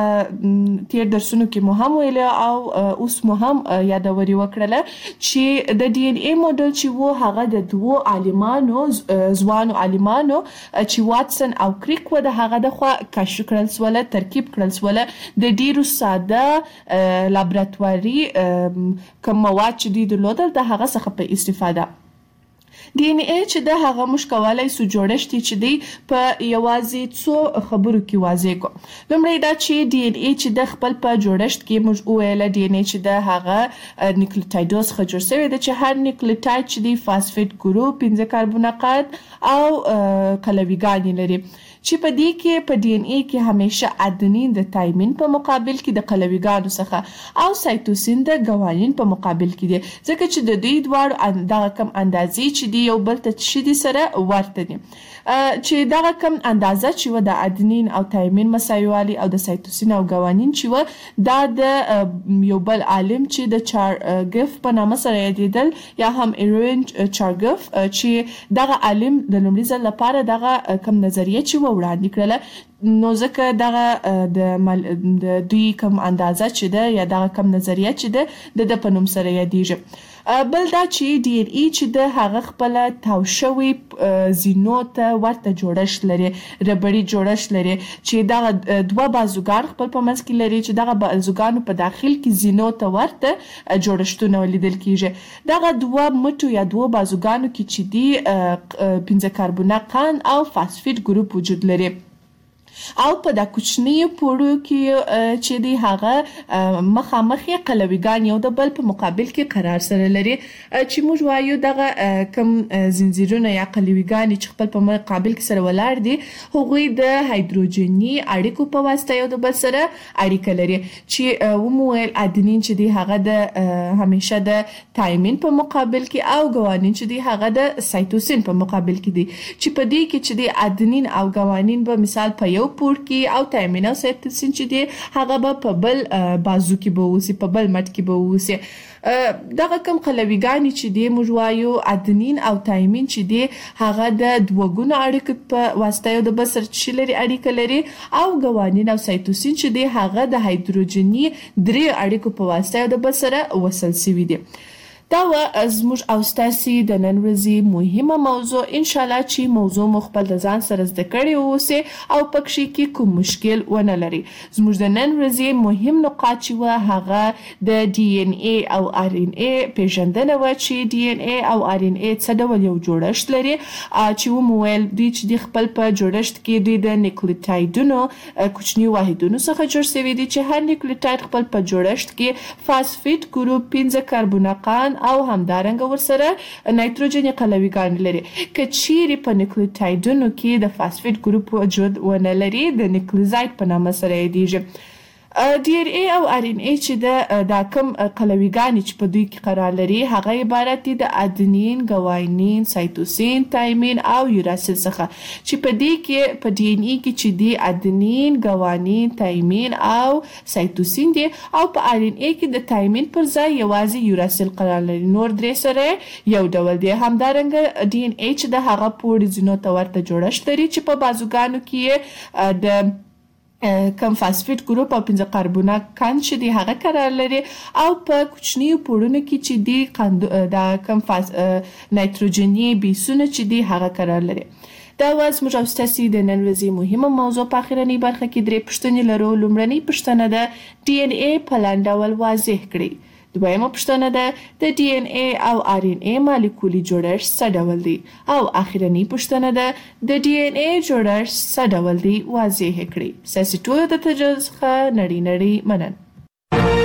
په تیر درسونو کې مو هم ویل او اوس مو هم یادوري وکړله چې د ډي ان اے موډل چې وو هغه د دوو عالمانو ځوانو عالمانو چې واټسن او کریک و د هغه د خوا کشف کړل سوله، ترکیب کړل سوله د ډیرو ساده لابراتواري کوم مواد چې دوی درلودل د هغه څخه په استفاده. ډي ان اے چې د هغه موږ کولی سو جوړښت چې دی په یوازې څو خبرو کې واضح کو. لومړی دا چې ډي ان اے چې د خپل په جوړښت کې موږ وویله ډي ان اے چې د هغه نیوکلیوټایډو څخه جوړ شوی دی چې هر نیوکلیوټاید چې دی فاسفیټ ګروپ، پنځه کاربونه قند او قلویګانې لري، چې په دې کې په ډي ان اے کې همیشه ادنین د تایمین په مقابل کې د قلویګانو څخه او سایتوسین د ګوانین په مقابل کې دي، ځکه چې د دوی دواړو دغه کم اندازې چې دی یو بل ته چې دي سره ورته دي، چې دغه کم اندازه چې و د ادنین او تایمین مساوي او د سایتوسین او ګوانین چې و دا د یو بل عالم چې د چارګف په نامه سره یادېدل یا هم ایروین چارګف، چې دغه عالم د لومړي ځل لپاره دغه کم نظریه چې و وړاندې کړله، نو ځکه دغه د دوی کم اندازه چې ده یا دغه کم نظریه چې ده د په نوم سره یادېږي. بل دا چې ډي ان اے چې د هغه خپله تاو شوي زینو ته ورته جوړښت لري، ربړي جوړښت لري، چې دغه دوه بازوګان خپل په منځ کې لري چې دغه بازوګانو په داخل کې زینو ته ورته جوړښتونه لیدل کیږي. دغه دوه مټو یا دوه بازوګانو کې چې دي پنځه کاربونه قند او فاسفیټ ګروپ وجود لري، او په دا کوچنی پوړو کې چې دی هغه مخامخ قلویګان یو د بل په مقابل کې قرار سره لري، چې موږ وایو دغه کم زنجیرونه یا قلویګان چې خپل په مقابل کې سره ولاړ دي هغوی د هایدروجني اړیکو په واسطه یو د بل سره اړیکه لري، چې ومویل ادنین چې دی هغه د همیشه د تایمین په مقابل کې او ګوانین چې دی هغه د سایتوسین په مقابل کې دي، چې په دې کې چې دی ادنین او ګوانین به مثال په یو یو پور کې او تایمین او سایتوسین چې دی هغه به په بل بازو کې به اوسي، په بل مټ کې به اوسي. دغه کم قلویګانې چې دی موږ وایو ادنین او تایمین چې دی هغه د دوه ګونو اړیکو په واسطه یو د بل سره چې لري اړیکه لري، او ګوانین او سایتوسین چې دی هغه د هایدروجني درې اړیکو په واسطه یو د بل سره وصل شوي دي. دا و زموږ او ستاسې د نن ورځې مهمه موضوع. انشاءالله چې موضوع مو خپل د ځان سره زده کړې اوسئ او پکښې کې کوم مشکل ونه لري. زموږ د نن ورځې مهم نقاط چې وه هغه د ډي ان اے او آر ان اے پیژندنه وه چې ډي ان اے او آر ان اے څه ډول یو جوړښت لري، چې ومو ویل دوی چې د خپل په جوړښت کې دوی د نیوکلیوټایډونو کوچني واحدونو څخه جوړ شوي دي، چې هر نیوکلیوټاید خپل په جوړښت کې فاسفیټ ګروپ، پنځه کاربونقان او همدارنګه ورسره نایتروجن قلویګان لري. که چیرې په نیوکلیوټایډونو کې د فاسفیټ ګروپ وجود ونه لري د نیوکلیوزاید په نامه سره یادیږي. ډي ان اے او آر ان اے چې د دا کم قلویګانې چې په دوی کې قرار لري هغه عبارت دي د ادنین، ګواینین، سایتوسین، تایمین او یوراسیل څخه، چې په دې کې په ډي ان اے کې چې دی ادنین، ګوانین، تایمین او سایتوسین دي، او په آر ان اے کې د تایمین پر ځای یوازې یوراسیل قرار لري، نور درې سره یو ډول دي. همدارنګه ډي ان اے چې د هغه پوړ ځینو ته ورته جوړښت لري، چې په بازوګانو کې د کم فاسفیټ ګروپ او پنځه کاربونقان چې دی هغه قرار لري، او په کوچنیو پوړونو کې چې دی د کم فاس نایتروجني بیسونه چې دی هغه قرار لري. دا واز موږ او ستاسې د نن ورځې مهمه موضوع. په اخرنۍ برخه کې درې پوښتنې لرو. لومړنۍ پوښتنه ده ډي ان اے په لاندې ډول واضح کړئ. دویمه پوښتنه ده د ډي ان اے او آر ان اے مالیکولي جوړښت څه ډول دی، او اخرنۍ پوښتنه ده د ډي ان اے جوړښت څه ډول دی واضح کړئ. ستاسې ټولو د تجربې څخه نړۍ نړۍ مننه.